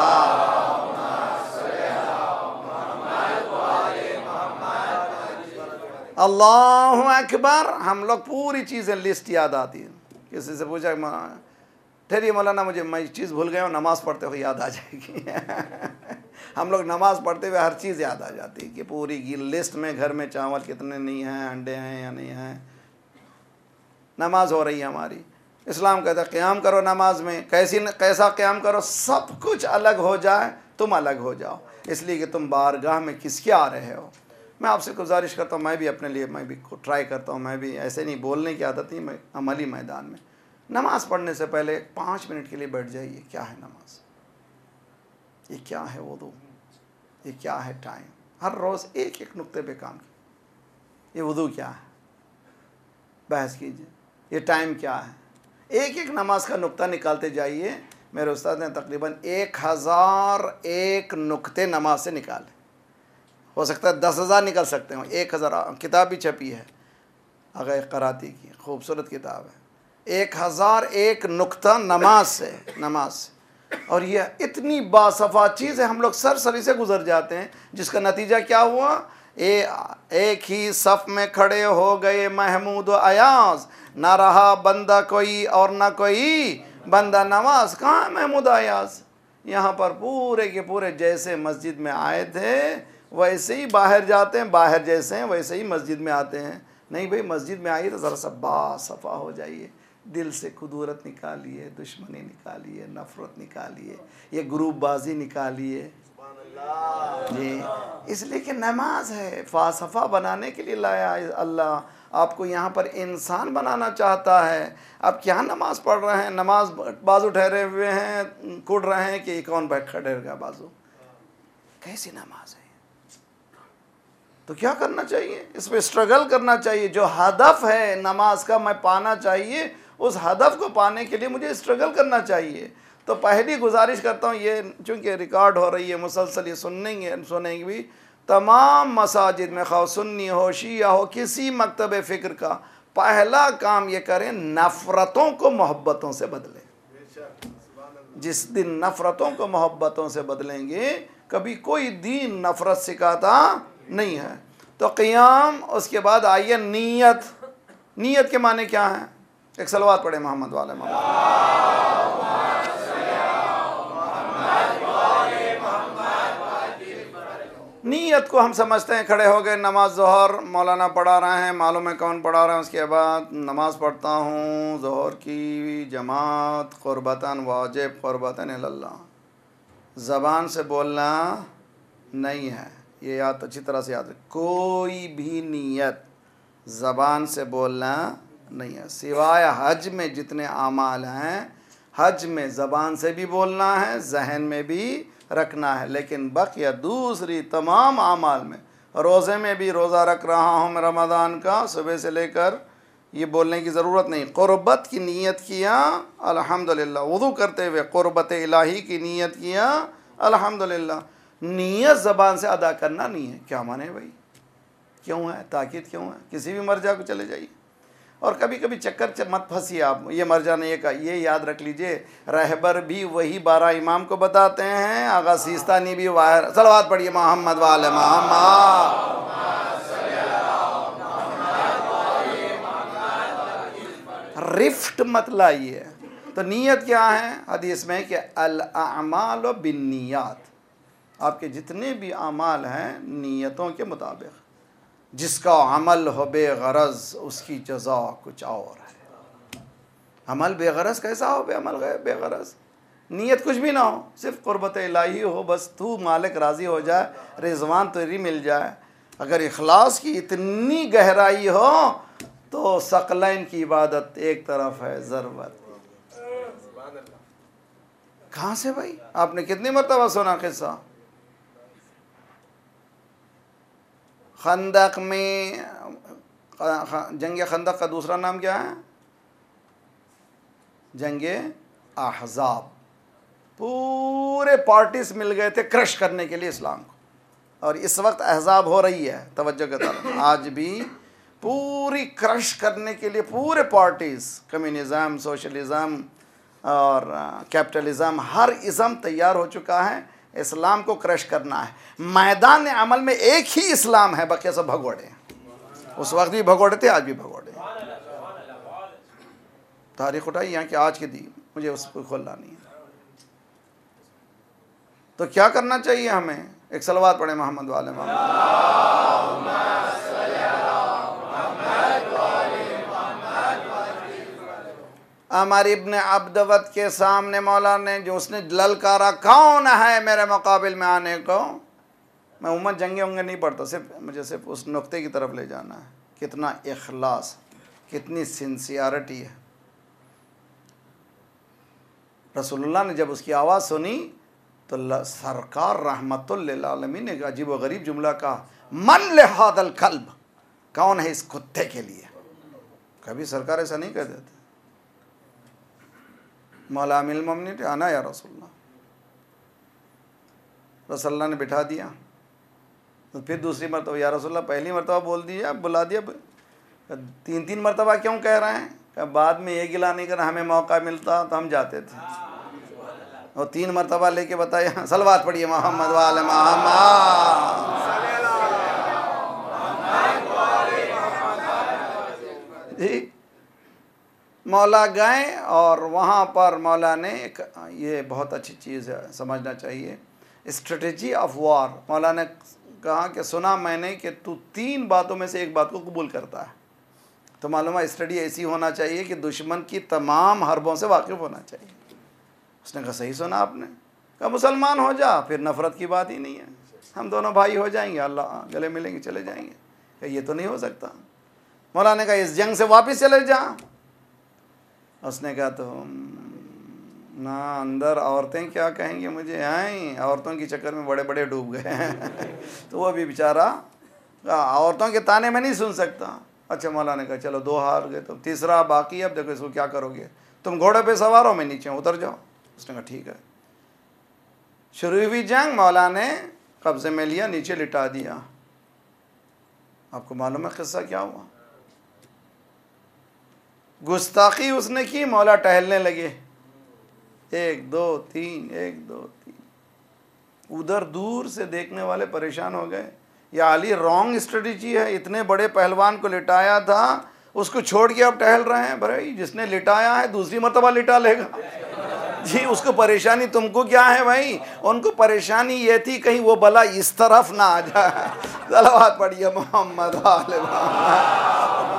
अल्लाहु अकबर। हम लोग पूरी चीज़ें लिस्ट याद आती है। किसी से पूछा ठहरिए मौलाना मुझे मैं चीज़ भूल गया हूँ, नमाज़ पढ़ते हुए याद आ जाएगी। हम लोग नमाज़ पढ़ते हुए हर चीज़ याद आ जाती है कि पूरी लिस्ट में घर में चावल कितने नहीं हैं, अंडे हैं या नहीं हैं। नमाज हो रही है हमारी। इस्लाम कहता है क़याम करो नमाज में, कैसी कैसा क़याम करो, सब कुछ अलग हो जाए तुम अलग हो जाओ, इसलिए कि तुम बारगाह में किसके आ रहे हो। मैं आपसे गुजारिश करता हूँ, मैं भी अपने लिए मैं भी ट्राई करता हूँ, मैं भी ऐसे नहीं बोलने की आदत नहीं, मैं अमली मैदान में नमाज़ पढ़ने से पहले पाँच मिनट के लिए बैठ जाइए। क्या है नमाज, ये क्या है वुदू, ये क्या है टाइम, हर रोज़ एक एक नुक्ते पे काम कीजिए। ये वुज़ू क्या है, बहस कीजिए। ये टाइम क्या है, एक एक नमाज का नुक्ता निकालते जाइए। मेरे उस्ताद ने तकरीबन एक हज़ार एक नुक्ते नमाज से निकाले। हो सकता है दस हज़ार निकल सकते हो। एक हज़ार किताब भी छपी है अगर कराती की, खूबसूरत किताब है। एक हज़ार एक नुक्ता नमाज से, नमाज से। और यह इतनी बासफ़ा चीज़ है, हम लोग सरसरी से गुजर जाते हैं, जिसका नतीजा क्या हुआ? ए, एक ही सफ़ में खड़े हो गए महमूद व अयाज, ना रहा बंदा कोई और ना कोई बंदा नवाज। कहाँ है महमूद अयाज? यहाँ पर पूरे के पूरे जैसे मस्जिद में आए थे वैसे ही बाहर जाते हैं, बाहर जैसे हैं वैसे ही मस्जिद में आते हैं। नहीं भाई, मस्जिद में आइए तो ज़रा सा बासफ़ा हो जाइए, दिल से खुदूरत निकालिए, दुश्मनी निकालिए, नफ़रत निकालिए, ये ग्रुपबाजी निकालिए जी। इसलिए कि नमाज है, फ़ासफ़ा बनाने के लिए लाया है अल्लाह। आपको यहाँ पर इंसान बनाना चाहता है। आप क्या नमाज पढ़ रहे हैं, नमाज बाजू ठहरे हुए हैं, कुड़ रहे हैं कि कौन बैठ खड़ेगा बाजू? कैसी नमाज है? तो क्या करना चाहिए? इस पर स्ट्रगल करना चाहिए। जो हदफ है नमाज का मैं पाना चाहिए, उस हदफ को पाने के लिए मुझे स्ट्रगल करना चाहिए। तो पहली गुजारिश करता हूँ, ये चूँकि रिकॉर्ड हो रही है मुसलसल, ये सुनेंगे सुनेंगे भी तमाम मसाजिद में, खा सुन्नी हो शिया हो, किसी मकतब फ़िक्र का पहला काम ये करें, नफ़रतों को मोहब्बतों से बदलें। जिस दिन नफ़रतों को मोहब्बतों से बदलेंगे, कभी कोई दीन नफ़रत सिखाता नहीं है। तो क़ियाम, उसके बाद आइए नीयत। नीयत के माने क्या है? एक सलवात पढ़े मोहम्मद वाले मोहम्मद। नीयत को हम समझते हैं, खड़े हो गए, नमाज ज़ोहर मौलाना पढ़ा रहे हैं, मालूम है कौन पढ़ा रहे हैं, उसके बाद नमाज पढ़ता हूँ ज़ोहर की जमात, क़ुर्बतन वाजिब क़ुर्बतन इल्लल्लाह। ज़बान से बोलना नहीं है, ये याद अच्छी तरह से याद रखें। कोई भी नीयत ज़बान से बोलना नहीं है, सिवाय हज में जितने आमाल हैं, हज में ज़बान से भी बोलना है, जहन में भी रखना है। लेकिन बक़िया दूसरी तमाम आमाल में, रोज़े में भी रोज़ा रख रहा हूँ मैं रमज़ान का, सुबह से लेकर, ये बोलने की ज़रूरत नहीं। क़ुर्बत की नीयत किया अल्हम्दुलिल्लाह, वुज़ू करते हुए क़ुर्बत इलाही की नीयत किया अल्हम्दुलिल्लाह। नीयत ज़बान से अदा करना नहीं है। क्या माने भाई, क्यों है, ताकीद क्यों है? किसी भी मर्जा को चले जाइए। और कभी कभी चक्कर मत फंसिए आप, ये मर्जा नहीं का, ये याद रख लीजिए, रहबर भी वही बारह इमाम को बताते हैं, आगा सीस्तानी भी वाहिर। सलवात पढ़िए मोहम्मद वाले मोहम्मद। रिफ्ट मत लाइए। तो नीयत क्या है? हदीस में कि अल अमाल बिन्नियात, आपके जितने भी अमाल हैं नीयतों के मुताबिक। जिसका अमल हो बेगरज, उसकी जज़ा कुछ और है। अमल बेगरज कैसा हो? बे अमल बेगरज, नीयत कुछ भी ना हो, सिर्फ क़ुर्बत इलाही हो, बस तू मालिक राज़ी हो जाए, रिज़वान तेरी मिल जाए। अगर इखलास की इतनी गहराई हो तो सकलैन की इबादत एक तरफ है, ज़रूरत कहाँ से भाई? आपने कितनी मरतबा सुना किस्सा? खंदक में, जंग खंदक का दूसरा नाम क्या है? जंग अहज़ाब। पूरे पार्टीज मिल गए थे क्रश करने के लिए इस्लाम को। और इस वक्त अहज़ाब हो रही है, तवज्जो के तरफ, आज भी पूरी क्रश करने के लिए पूरे पार्टीज, कम्युनिज़म, सोशलिज़म और कैपिटलिज़म, हर इज़म तैयार हो चुका है, इस्लाम को क्रश करना है। मैदान अमल में एक ही इस्लाम है, बाकी सब भगोड़े हैं। उस वक्त भी भगोड़े थे, आज भी भगोड़े। तारीख उठाई यहाँ की आज की दी, मुझे उसको खोलना नहीं है। तो क्या करना चाहिए हमें? एक सलवात पढ़े मोहम्मद वाले मोहम्मद। अमर इब्न अब्दवत के सामने मौला ने जो उसने ललकारा, कौन है मेरे मुकाबिल में आने को? मैं उम्मत जंगे होंगे नहीं पढ़ता, सिर्फ मुझे सिर्फ उस नुक्ते की तरफ ले जाना है। कितना इखलास, कितनी सिंसियरिटी है। रसूलुल्लाह ने जब उसकी आवाज़ सुनी तो सरकार रहमतुल लिल आलमीन ने अजीब व गरीब जुमला कहा, मन लिहादल कल्ब, कौन है इस कुत्ते के लिए। कभी सरकार ऐसा नहीं कह देते। मौला अमीरुल मोमिनीन आना या रसूलल्लाह, रसूलुल्लाह ने बिठा दिया। तो फिर दूसरी मरतबा या रसूलल्लाह, पहली मरतबा बोल दिया, बुला दिया, तीन तीन मरतबा क्यों कह रहे हैं। बाद में ये गिला नहीं करना, हमें मौका मिलता तो हम जाते थे। और तीन मरतबा लेके बताया, सलवात पढ़िए मोहम्मद वाले मोहम्मद। जी मौला गए और वहाँ पर मौला ने एक, ये बहुत अच्छी चीज़ है, समझना चाहिए, स्ट्रेटजी ऑफ वॉर। मौला ने कहा कि सुना मैंने कि तू तीन बातों में से एक बात को कबूल करता है, तो मालूम है स्टडी ऐसी होना चाहिए कि दुश्मन की तमाम हरबों से वाकिफ़ होना चाहिए। उसने कहा सही सुना आपने। कहा मुसलमान हो जा, फिर नफ़रत की बात ही नहीं है, हम दोनों भाई हो जाएंगे, अल्लाह गले मिलेंगे चले जाएंगे। कहा ये तो नहीं हो सकता। मौला ने कहा इस जंग से वापस चले जा। उसने कहा तो ना, अंदर औरतें क्या कहेंगी मुझे, आए औरतों के चक्कर में बड़े बड़े डूब गए हैं तो वो भी बेचारा औरतों के ताने में नहीं सुन सकता। अच्छा मौला ने कहा चलो दो हार गए, तो तीसरा बाकी, अब देखो इसको क्या करोगे, तुम घोड़े पे सवार हो, मैं नीचे उतर जाओ। उसने कहा ठीक है। शुरू हुई जंग, मौला ने कब्जे में लिया, नीचे लिटा दिया। आपको मालूम है किस्सा क्या हुआ। गुस्ताखी उसने की, मौला टहलने लगे, एक दो तीन, एक दो तीन। उधर दूर से देखने वाले परेशान हो गए, या अली रॉन्ग स्ट्रेटजी है, इतने बड़े पहलवान को लिटाया था, उसको छोड़ के अब टहल रहे हैं। भाई जिसने लिटाया है दूसरी मरतबा लिटा लेगा जी। उसको परेशानी तुमको क्या है भाई, उनको परेशानी ये थी कहीं वो बला इस तरफ ना आ जाए। सलावत पढ़िए मोहम्मद वाले मोहम्मद।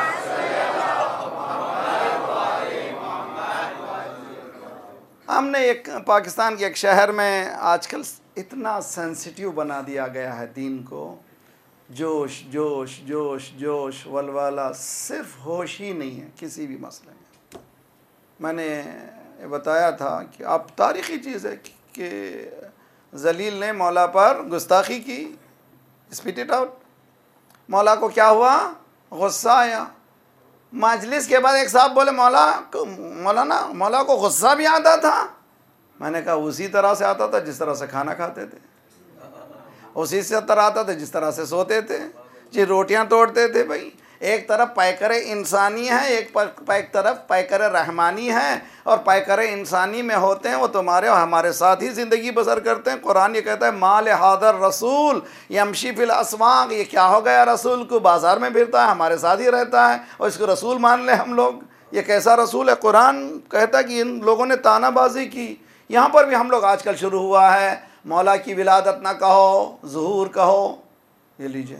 हमने एक पाकिस्तान के एक शहर में आजकल इतना सेंसिटिव बना दिया गया है दीन को, जोश जोश जोश जोश वलवाला, सिर्फ होश ही नहीं है किसी भी मसले में। मैंने ये बताया था कि अब तारीख़ी चीज़ है कि जलील ने मौला पर गुस्ताखी की, स्पीट इट आउट। मौला को क्या हुआ, गुस्सा आया। मजलिस के बाद एक साहब बोले मौला को, मौलाना मौला को गुस्सा भी आता था। मैंने कहा उसी तरह से आता था जिस तरह से खाना खाते थे, उसी से तरह आता था जिस तरह से सोते थे जी, रोटियां तोड़ते थे। भाई एक तरफ पैकर इंसानी है, एक पर एक तरफ पैकर रहमानी है, और पैकर इंसानी में होते हैं वो तुम्हारे और हमारे साथ ही ज़िंदगी बसर करते हैं। कुरान ये कहता है माल हादर रसूल यमशी फिल अस्वाक, ये क्या हो गया रसूल को, बाज़ार में फिरता है, हमारे साथ ही रहता है और इसको रसूल मान ले हम लोग। ये कैसा रसूल है। कुरान कहता है कि इन लोगों ने तानाबाजी की। यहाँ पर भी हम लोग आजकल शुरू हुआ है, मौला की विलादत ना कहो, ज़ुहूर कहो। ये लीजिए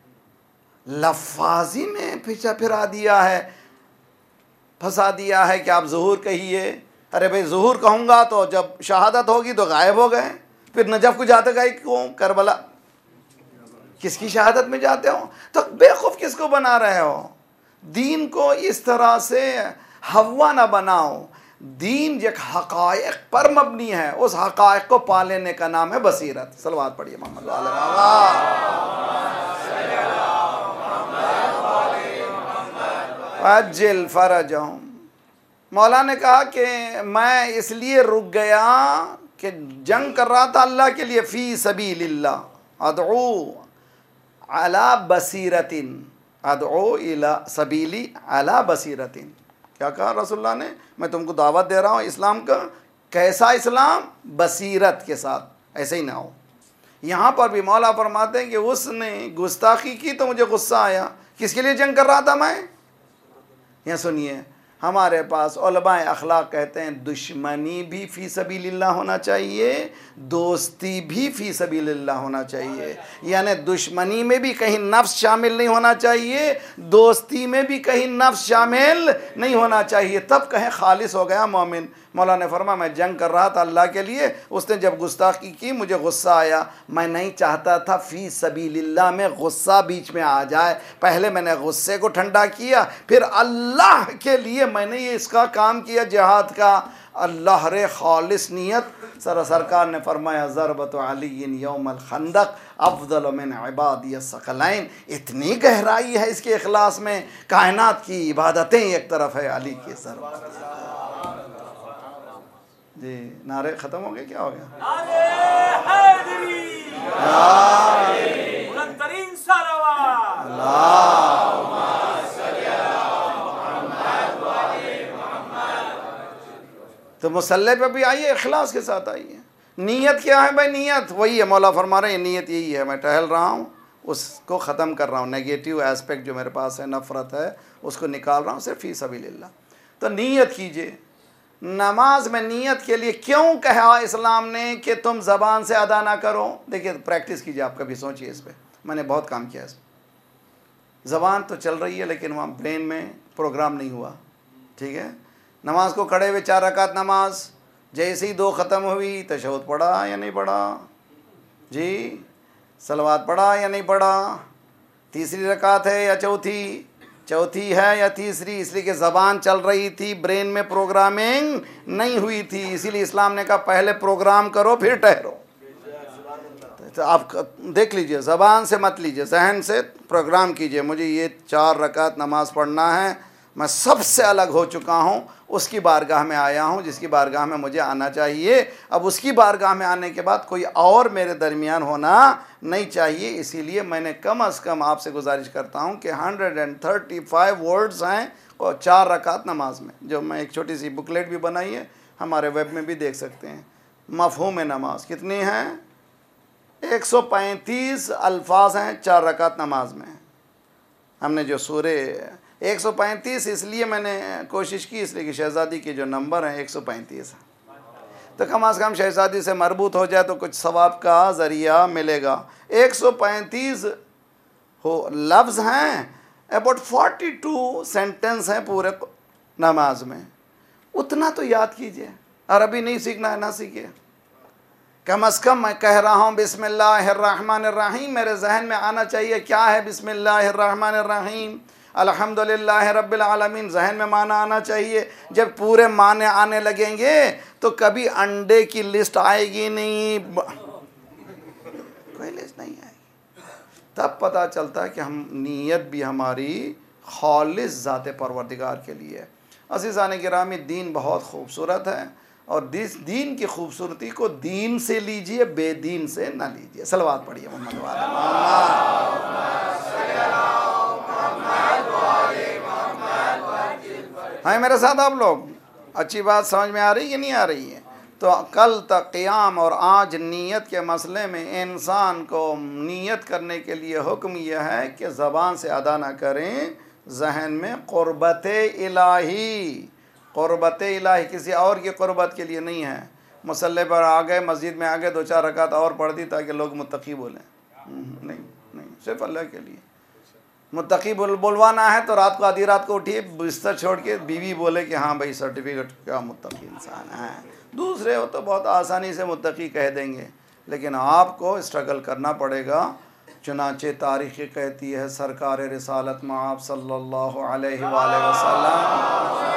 लफाजी में फिर फिरा दिया है, फंसा दिया है कि आप ज़ुहूर कहिए। अरे भाई ज़ुहूर कहूँगा तो जब शहादत होगी तो गायब हो गए, फिर नजफ़ को जाते गए क्यों, करबला किसकी शहादत में जाते हो, तो बेवकूफ़ किसको बना रहे हो। दीन को इस तरह से हवा ना बनाओ। दीन एक हक़ाइक़ पर मबनी है, उस हक़ाइक़ को पा लेने का नाम है बसीरत। सलवात पढ़िए मोहम्मद अज्जिल फरजहुम। मौला ने कहा कि मैं इसलिए रुक गया कि जंग कर रहा था अल्लाह के लिए, फ़ी सबीलिल्लाह अदऊ अला बसीरतिन, अदऊ इला सबीली अला बसीरतिन। क्या कहा रसूलुल्लाह ने, मैं तुमको दावत दे रहा हूँ इस्लाम का। कैसा इस्लाम, बसीरत के साथ, ऐसे ही ना हो। यहाँ पर भी मौला फरमाते हैं कि उसने गुस्ताखी की तो मुझे गुस्सा आया। किसके लिए जंग कर रहा था मैं। यहाँ सुनिए, हमारे पास उलमाए अखलाक कहते हैं दुश्मनी भी फ़ी सबीलिल्लाह होना चाहिए, दोस्ती भी फ़ी सबीलिल्लाह होना चाहिए। यानी दुश्मनी में भी कहीं नफ्स शामिल नहीं होना चाहिए, दोस्ती में भी कहीं नफ्स शामिल नहीं होना चाहिए, तब कहें खालिस हो गया मोमिन। मौला ने फरमाया मैं जंग कर रहा था अल्लाह के लिए, उसने जब गुस्ताखी की मुझे गुस्सा आया, मैं नहीं चाहता था फ़ी सबीलिल्लाह में गुस्सा बीच में आ जाए, पहले मैंने गुस्से को ठंडा किया, फिर अल्लाह के लिए मैंने ये इसका काम किया जिहाद का, अल्लाह रे खालिस नियत। सर सरकार ने फरमाया ज़रबत अली यौमल खंदक अफजल मिन इबादी सकलैन। इतनी गहराई है इसके इखलास में, कायनात की इबादतें एक तरफ है, अली की ज़रबत। जी नारे ख़त्म हो गए, क्या हो गया? नारे हैदरी, बुलंदतरीन सलावत, अल्लाहुम्मा सल्ली अला मुहम्मद व आले मुहम्मद। तो मुसल्ले पे भी आइए, इखलास के साथ आइए। नीयत क्या है भाई? नीयत वही है, मौला फरमा रहे हैं नीयत यही है, मैं टहल रहा हूँ, उसको ख़त्म कर रहा हूँ, नेगेटिव एस्पेक्ट जो मेरे पास है, नफ़रत है, उसको निकाल रहा हूँ सिर्फ फ़ी सबीलिल्लाह। तो नीयत कीजिए। नमाज में नीयत के लिए क्यों कहा इस्लाम ने कि तुम ज़बान से अदा ना करो? देखिए प्रैक्टिस कीजिए, आप कभी सोचिए इस पर, मैंने बहुत काम किया इस पर। ज़बान तो चल रही है लेकिन वहाँ ब्रेन में प्रोग्राम नहीं हुआ, ठीक है। नमाज को खड़े हुए चार रकात नमाज, जैसे ही दो ख़त्म हुई तशहुद पढ़ा या नहीं पढ़ा जी, सलवात पढ़ा या नहीं पढ़ा, तीसरी रकात है या चौथी, चौथी है या तीसरी, इसलिए कि ज़बान चल रही थी, ब्रेन में प्रोग्रामिंग नहीं हुई थी, इसीलिए इस्लाम ने कहा पहले प्रोग्राम करो फिर ठहरो। तो आप देख लीजिए, ज़बान से मत लीजिए, जहन से प्रोग्राम कीजिए, मुझे ये चार रकात नमाज पढ़ना है, मैं सबसे अलग हो चुका हूँ, उसकी बारगाह में आया हूँ जिसकी बारगाह में मुझे आना चाहिए। अब उसकी बारगाह में आने के बाद कोई और मेरे दरमियान होना नहीं चाहिए, इसीलिए मैंने कम अज़ कम आपसे गुजारिश करता हूँ कि hundred and thirty five words हैं और चार रकात नमाज में, जो मैं एक छोटी सी बुकलेट भी बनाई है, हमारे वेब में भी देख सकते हैं। मफ़हूम नमाज कितनी हैं? एक सौ पैंतीस अल्फाज हैं चार रकात नमाज में। हमने जो सूरे एक सौ पैंतीस इसलिए मैंने कोशिश की, इसलिए कि शहज़ादी के जो नंबर हैं एक सौ पैंतीस है, तो कम अज़ कम शहज़ादी से मरबूत हो जाए तो कुछ सवाब का ज़रिया मिलेगा। एक सौ पैंतीस हो लफ्ज़ हैं, अबाउट फोर्टी टू सेंटेंस हैं पूरे नमाज में, उतना तो याद कीजिए। अरबी नहीं सीखना है ना सीखिए, कम अज़ कम मैं कह रहा हूँ बिस्मिल्लाहिर्रहमानिर्रहीम, मेरे जहन में आना चाहिए क्या है बिस्मिल्लाहिर्रहमानिर्रहीम, अल्हम्दुलिल्लाह रब्बिल आलमीन, जहन में माना आना चाहिए। जब पूरे माने आने लगेंगे तो कभी अंडे की लिस्ट आएगी नहीं, कोई लिस्ट नहीं आएगी, तब पता चलता है कि हम नीयत भी हमारी खालिस ज़ात परवरदिगार के लिए। अज़ीज़ान गिरामी, दीन बहुत खूबसूरत है और दिस दीन की खूबसूरती को दीन से लीजिए, बेदीन से ना लीजिए। सलवात पढ़िए मोहम्मद हाँ मेरे साथ आप लोग, अच्छी बात समझ में आ रही है नहीं आ रही है? तो कल तक क़याम और आज नीयत के मसले में इंसान को नीयत करने के लिए हुक्म यह है कि ज़बान से अदा ना करें, जहन में क़ुर्बत इलाही, क़ुर्बत इलाही किसी और की क़ुर्बत के लिए नहीं है। मुसल्ले पर आ गए, मस्जिद में आ गए, दो चार रकात और पढ़ दी ताकि लोग मुत्तकी बोलें, नहीं नहीं, सिर्फ अल्लाह के लिए। मुत्तकी बोल बोलवाना है तो रात को आधी रात को उठिए, बिस्तर छोड़ के बीवी बोले कि हाँ भाई सर्टिफिकेट क्या मुत्तकी इंसान है। दूसरे हो तो बहुत आसानी से मुत्तकी कह देंगे, लेकिन आपको स्ट्रगल करना पड़ेगा। चुनाचे तारीख़ कहती है सरकार रिसालत मआब सल्लल्लाहु अलैहि वसल्लम,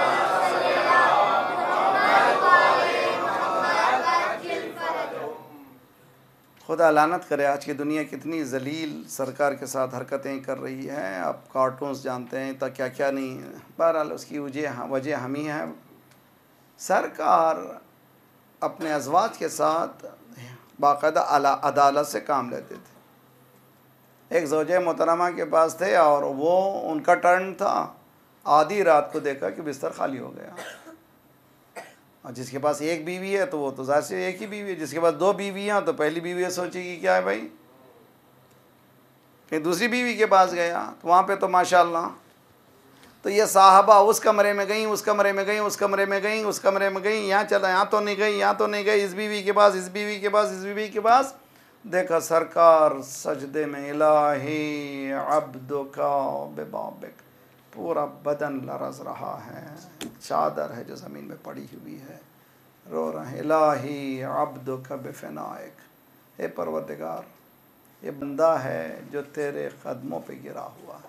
खुदा लानत करे आज की दुनिया कितनी जलील सरकार के साथ हरकतें कर रही है। आप कार्टून्स जानते हैं तो क्या क्या नहीं, बहरहाल उसकी वजह वजह हम ही हैं। सरकार अपने अज़वाज के साथ बाकायदा अदालत से काम लेते थे। एक ज़ौजे मोहतरमा के पास थे और वो उनका टर्न था, आधी रात को देखा कि बिस्तर खाली हो गया। और जिसके पास एक बीवी है तो वो तो ज़ाहिर से एक ही बीवी है, जिसके पास दो बीवियाँ तो पहली बीवी सोचेगी क्या है भाई, कहीं दूसरी बीवी के पास गया तो वहाँ पे तो माशाअल्लाह। तो ये साहबा उस कमरे में गई, उस कमरे में गई, उस कमरे में गई, उस कमरे में गई, यहाँ चला, यहाँ तो नहीं गई, यहाँ तो नहीं गई, इस बीवी के पास, इस बीवी के पास, इस बीवी के पास। देखा सरकार सजदे में, इलाही अब्दुका बिबाबिक, पूरा बदन लरज़ रहा है, चादर है जो ज़मीन में पड़ी हुई है। रो रहे हैं, इलाही अब्दुका बिफनाइक, हे परवरदिगार ये बंदा है जो तेरे कदमों पे गिरा हुआ है।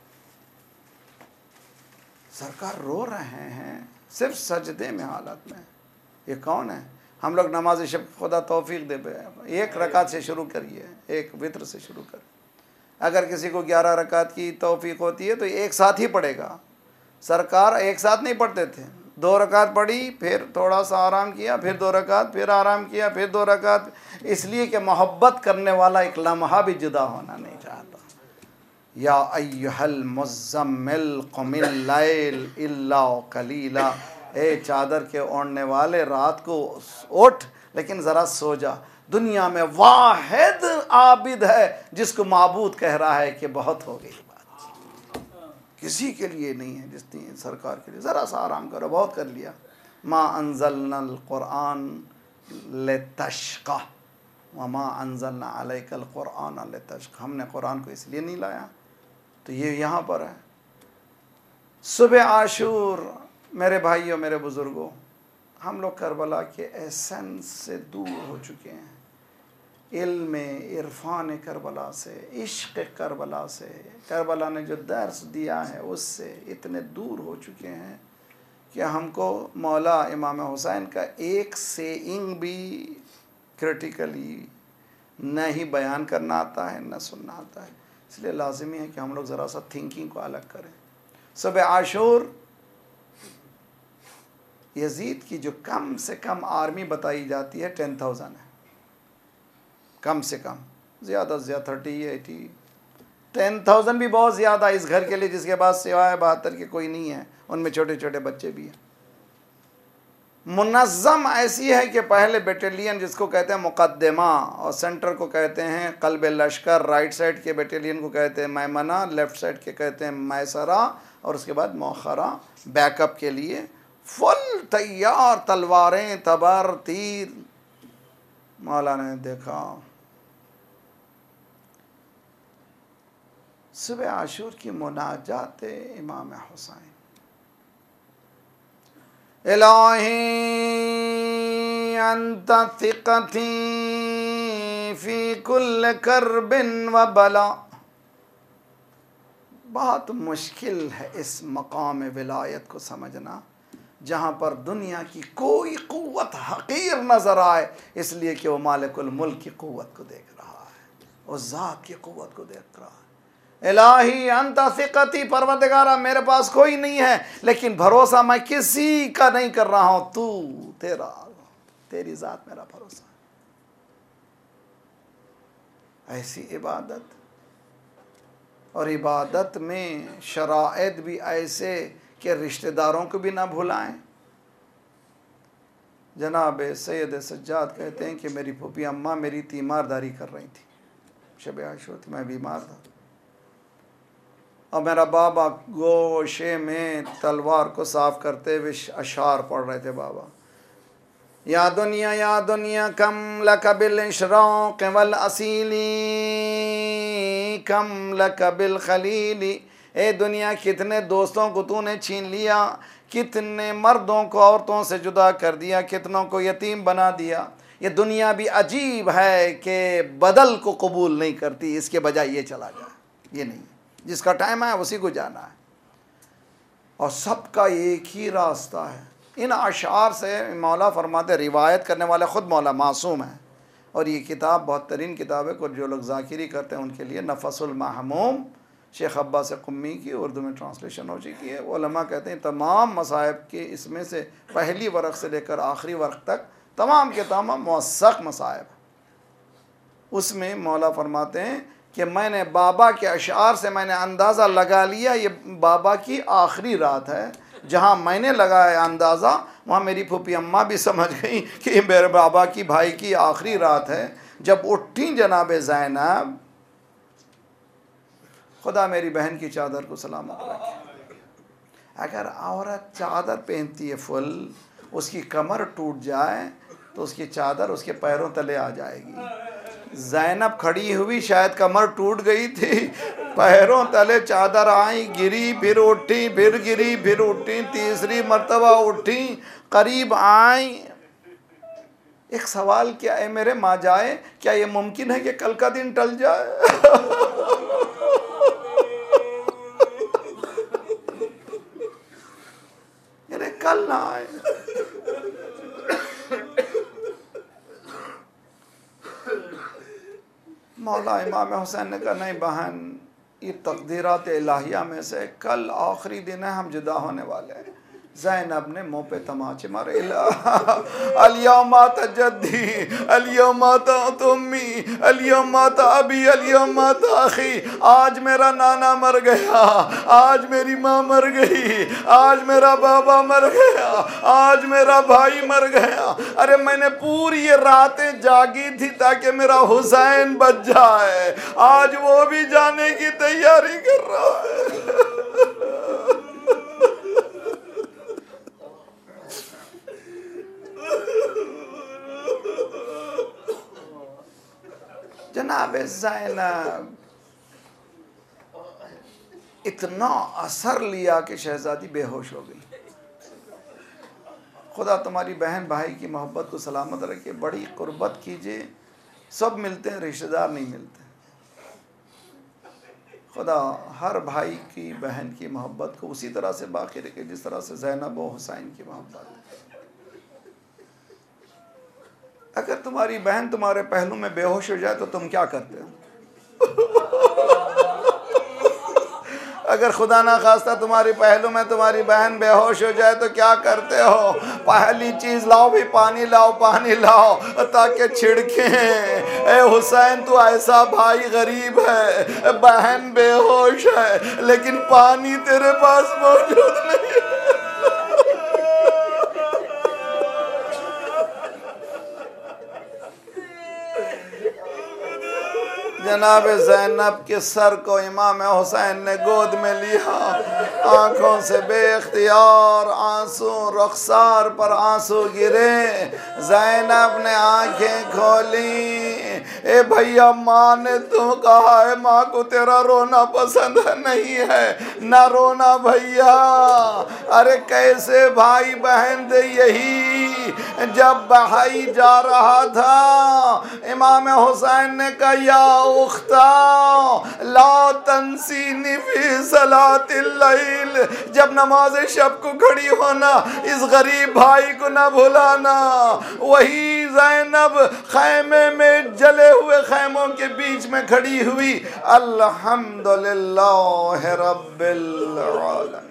सरकार रो रहे हैं सिर्फ सजदे में हालत में। ये कौन है? हम लोग नमाज शब खुदा तौफीक दे पे एक रकात से शुरू करिए, एक वित्र से शुरू कर। अगर किसी को ग्यारह रकात की तौफीक होती है तो एक साथ ही पढ़ेगा। सरकार एक साथ नहीं पढ़ते थे, दो रकात पढ़ी, फिर थोड़ा सा आराम किया, फिर दो रकात, फिर आराम किया, फिर दो रकात, इसलिए कि मोहब्बत करने वाला एक लम्हा भी जुदा होना नहीं चाहता। या अय्युहल मुज़्ज़म्मिल क़ुमिल लैल इल्ला क़लीला, ए चादर के ओढ़ने वाले रात को उठ लेकिन ज़रा सो जा। दुनिया में वाहिद आबिद है जिसको माबूद कह रहा है कि बहुत हो गई बात, किसी के लिए नहीं है जितनी सरकार के लिए। ज़रा सा आराम करो, बहुत कर लिया। मा अंज़लनल क़ुरआन लितश्क़ा व मा अंज़लना अलैकल क़ुरआन लितश्क़ा, हमने कुरान को इसलिए नहीं लाया। तो ये यहाँ पर है। सुबह आशूर, मेरे भाइयों मेरे बुज़ुर्गों, हम लोग करबला के एसेंस से दूर हो चुके हैं। इल्म इरफान करबला से, इश्क़ करबला से, करबला ने जो दर्स दिया है उससे इतने दूर हो चुके हैं कि हमको मौला इमाम हुसैन का एक सेइंग भी क्रिटिकली न ही बयान करना आता है न सुनना आता है। इसलिए लाज़मी है कि हम लोग ज़रा सा थिंकिंग को अलग करें। सुबह आशूर यजीद की जो कम से कम आर्मी बताई जाती है टेन थाउजेंड है, कम से कम, ज़्यादा से ज़्यादा थर्टी एटी टेन थाउजेंड भी बहुत ज़्यादा इस घर के लिए जिसके पास सिवाय बहत्तर के कोई नहीं है, उनमें छोटे छोटे बच्चे भी हैं। मुनज़्ज़म ऐसी है कि पहले बटालियन जिसको कहते हैं मुक़द्दमा और सेंटर को कहते हैं क़ल्ब लश्कर, राइट साइड के बटालियन को कहते हैं मैमना, लेफ़्ट साइड के कहते हैं मैसरा, और उसके बाद मौखरा बैकअप के लिए फुल तैयार तलवारें, तबर, तीर। मौला ने देखा सुबह आशूर की मुनाजात इमाम हुसैन, इलाही अंत थिक़ती फ़ी कुल्ल करबिन व बला। बहुत मुश्किल है इस मकाम विलायत को समझना जहाँ पर दुनिया की कोई क़ुव्वत हक़ीर नज़र आए, इसलिए कि वो मालिकुल मुल्क की क़ुव्वत को देख रहा है, उस ज़ात की क़ुव्वत को देख रहा है। इलाही अंत सिक़ती, परवरदिगारा मेरे पास कोई नहीं है लेकिन भरोसा मैं किसी का नहीं कर रहा हूँ, तू तेरा, तेरी ज़ात मेरा भरोसा है। ऐसी इबादत, और इबादत में शराइत भी ऐसे कि रिश्तेदारों को भी ना भुलाएं। जनाब सैयद सज्जाद कहते हैं कि मेरी फूफी अम्मा मेरी तीमारदारी कर रही थी, शब आशूर थी, मैं बीमार था, और मेरा बाबा गोशे में तलवार को साफ करते हुए अशार पढ़ रहे थे। बाबा, या दुनिया या दुनिया कम लक बिल इशराक़ वल असीली कम लक बिल खलीली, ए दुनिया कितने दोस्तों को तूने छीन लिया, कितने मर्दों को औरतों से जुदा कर दिया, कितनों को यतीम बना दिया। ये दुनिया भी अजीब है कि बदल को कबूल नहीं करती, इसके बजाय ये चला जाए। ये नहीं, जिसका टाइम है उसी को जाना है, और सबका एक ही रास्ता है। इन अशार से मौला फरमाते, रिवायत करने वाले ख़ुद मौला मासूम है, और ये किताब बहुत तरीन किताब है, और जो लोग ज़ाकिरी करते हैं उनके लिए नफ़सुल महमूम शेख अब्बास कुम्मी की उर्दू में ट्रांसलेशन हो चुकी है। उलमा कहते हैं तमाम मसाइब के इसमें से पहली वर्क़ से लेकर आखिरी वर्क़ तक तमाम के तमाम मुवस्सक़ मसाइब, उसमें मौला फरमाते हैं कि मैंने बाबा के अशार से मैंने अंदाज़ा लगा लिया ये बाबा की आखिरी रात है। जहाँ मैंने लगाया अंदाज़ा वहाँ मेरी फूफी अम्मा भी समझ गई कि मेरे बाबा की भाई की आखिरी रात है। जब उठी जनाब ज़ैनब, खुदा मेरी बहन की चादर को सलामत रखे। अगर औरत चादर पहनती है फुल, उसकी कमर टूट जाए तो उसकी चादर उसके पैरों तले आ जाएगी। ज़ैनब खड़ी हुई, शायद कमर टूट गई थी, पैरों तले चादर आई, गिरी फिर उठी, फिर गिरी फिर उठी, तीसरी मर्तबा उठी, करीब आई, एक सवाल क्या है मेरे माँ जाए, क्या ये मुमकिन है कि कल का दिन टल जाए? अरे कल ना आए। मौला इमाम हुसैन ने कहा नहीं बहन, ये तकदीरात इलाहिया में से कल आखिरी दिन है, हम जुदा होने वाले हैं। ज़ैनब ने मुँह पे तमाचे मारे, अलियौमा तजद्दी, अलियौमा तुम्मी, अलियौमा अबी, अलियौमा अखी। आज मेरा नाना मर गया, आज मेरी माँ मर गई, आज मेरा बाबा मर गया, आज मेरा भाई मर गया। अरे मैंने पूरी ये रातें जागी थी ताकि मेरा हुसैन बच जाए, आज वो भी जाने की तैयारी कर रहा है। जनाब ज़ैनब इतना असर लिया कि शहजादी बेहोश हो गई। खुदा तुम्हारी बहन भाई की मोहब्बत को सलामत रखे, बड़ी कुर्बत कीजिए। सब मिलते हैं, रिश्तेदार नहीं मिलते। खुदा हर भाई की बहन की मोहब्बत को उसी तरह से बाकी रखे जिस तरह से ज़ैनब और हुसैन की मोहब्बत है। अगर तुम्हारी बहन तुम्हारे पहलू में बेहोश हो जाए तो तुम क्या करते हो? अगर खुदा ना खास्ता तुम्हारी पहलू में तुम्हारी बहन बेहोश हो जाए तो क्या करते हो? पहली चीज लाओ भी, पानी लाओ, पानी लाओ ताकि छिड़के। ए हुसैन तू ऐसा भाई गरीब है, बहन बेहोश है, लेकिन पानी तेरे पास मौजूद नहीं है। जनाब ज़ैनब के सर को इमाम हुसैन ने गोद में लिया, आंखों से बेख्तियार आंसू, रुखसार पर आंसू गिरे। ज़ैनब ने आंखें खोली। ए भैया, माँ ने तो कहा है, माँ को तेरा रोना पसंद नहीं है, ना रोना भैया। अरे कैसे भाई बहन थे यही। जब भाई जा रहा था, इमाम हुसैन ने कहा या उख्ता ला तंसीनी फी सलातिल लैल, जब नमाज शब को खड़ी होना इस गरीब भाई को ना भुलाना। वही ज़ैनब खैमे में, जले हुए खैमों के बीच में खड़ी हुई। अल्हम्दुलिल्लाह रब्बिल आलमीन,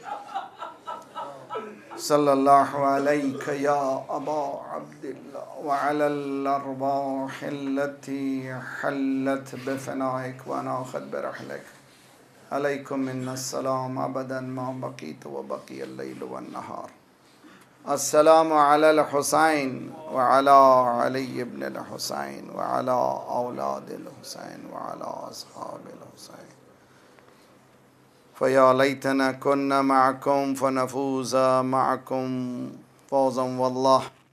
सल्लल्लाहु अलैका या अबा अब्दिल्लाह व अलल अरवाहिल्लती हल्लत बिफनाइक व नाखत बिरहलक अलैकुम मिन्नस्सलाम अबदन मा बकीत व बकियल लैल व नहार। अस्सलामु अलल हुसैन व अला अली इब्न अल हुसैन व अला औलादिल हुसैन व अला अस्हाबिल हुसैन। फ़या लैतना कुन्ना मअकुम फ़नफ़ूज़ा मअकुम फ़ौज़न वल्लाह।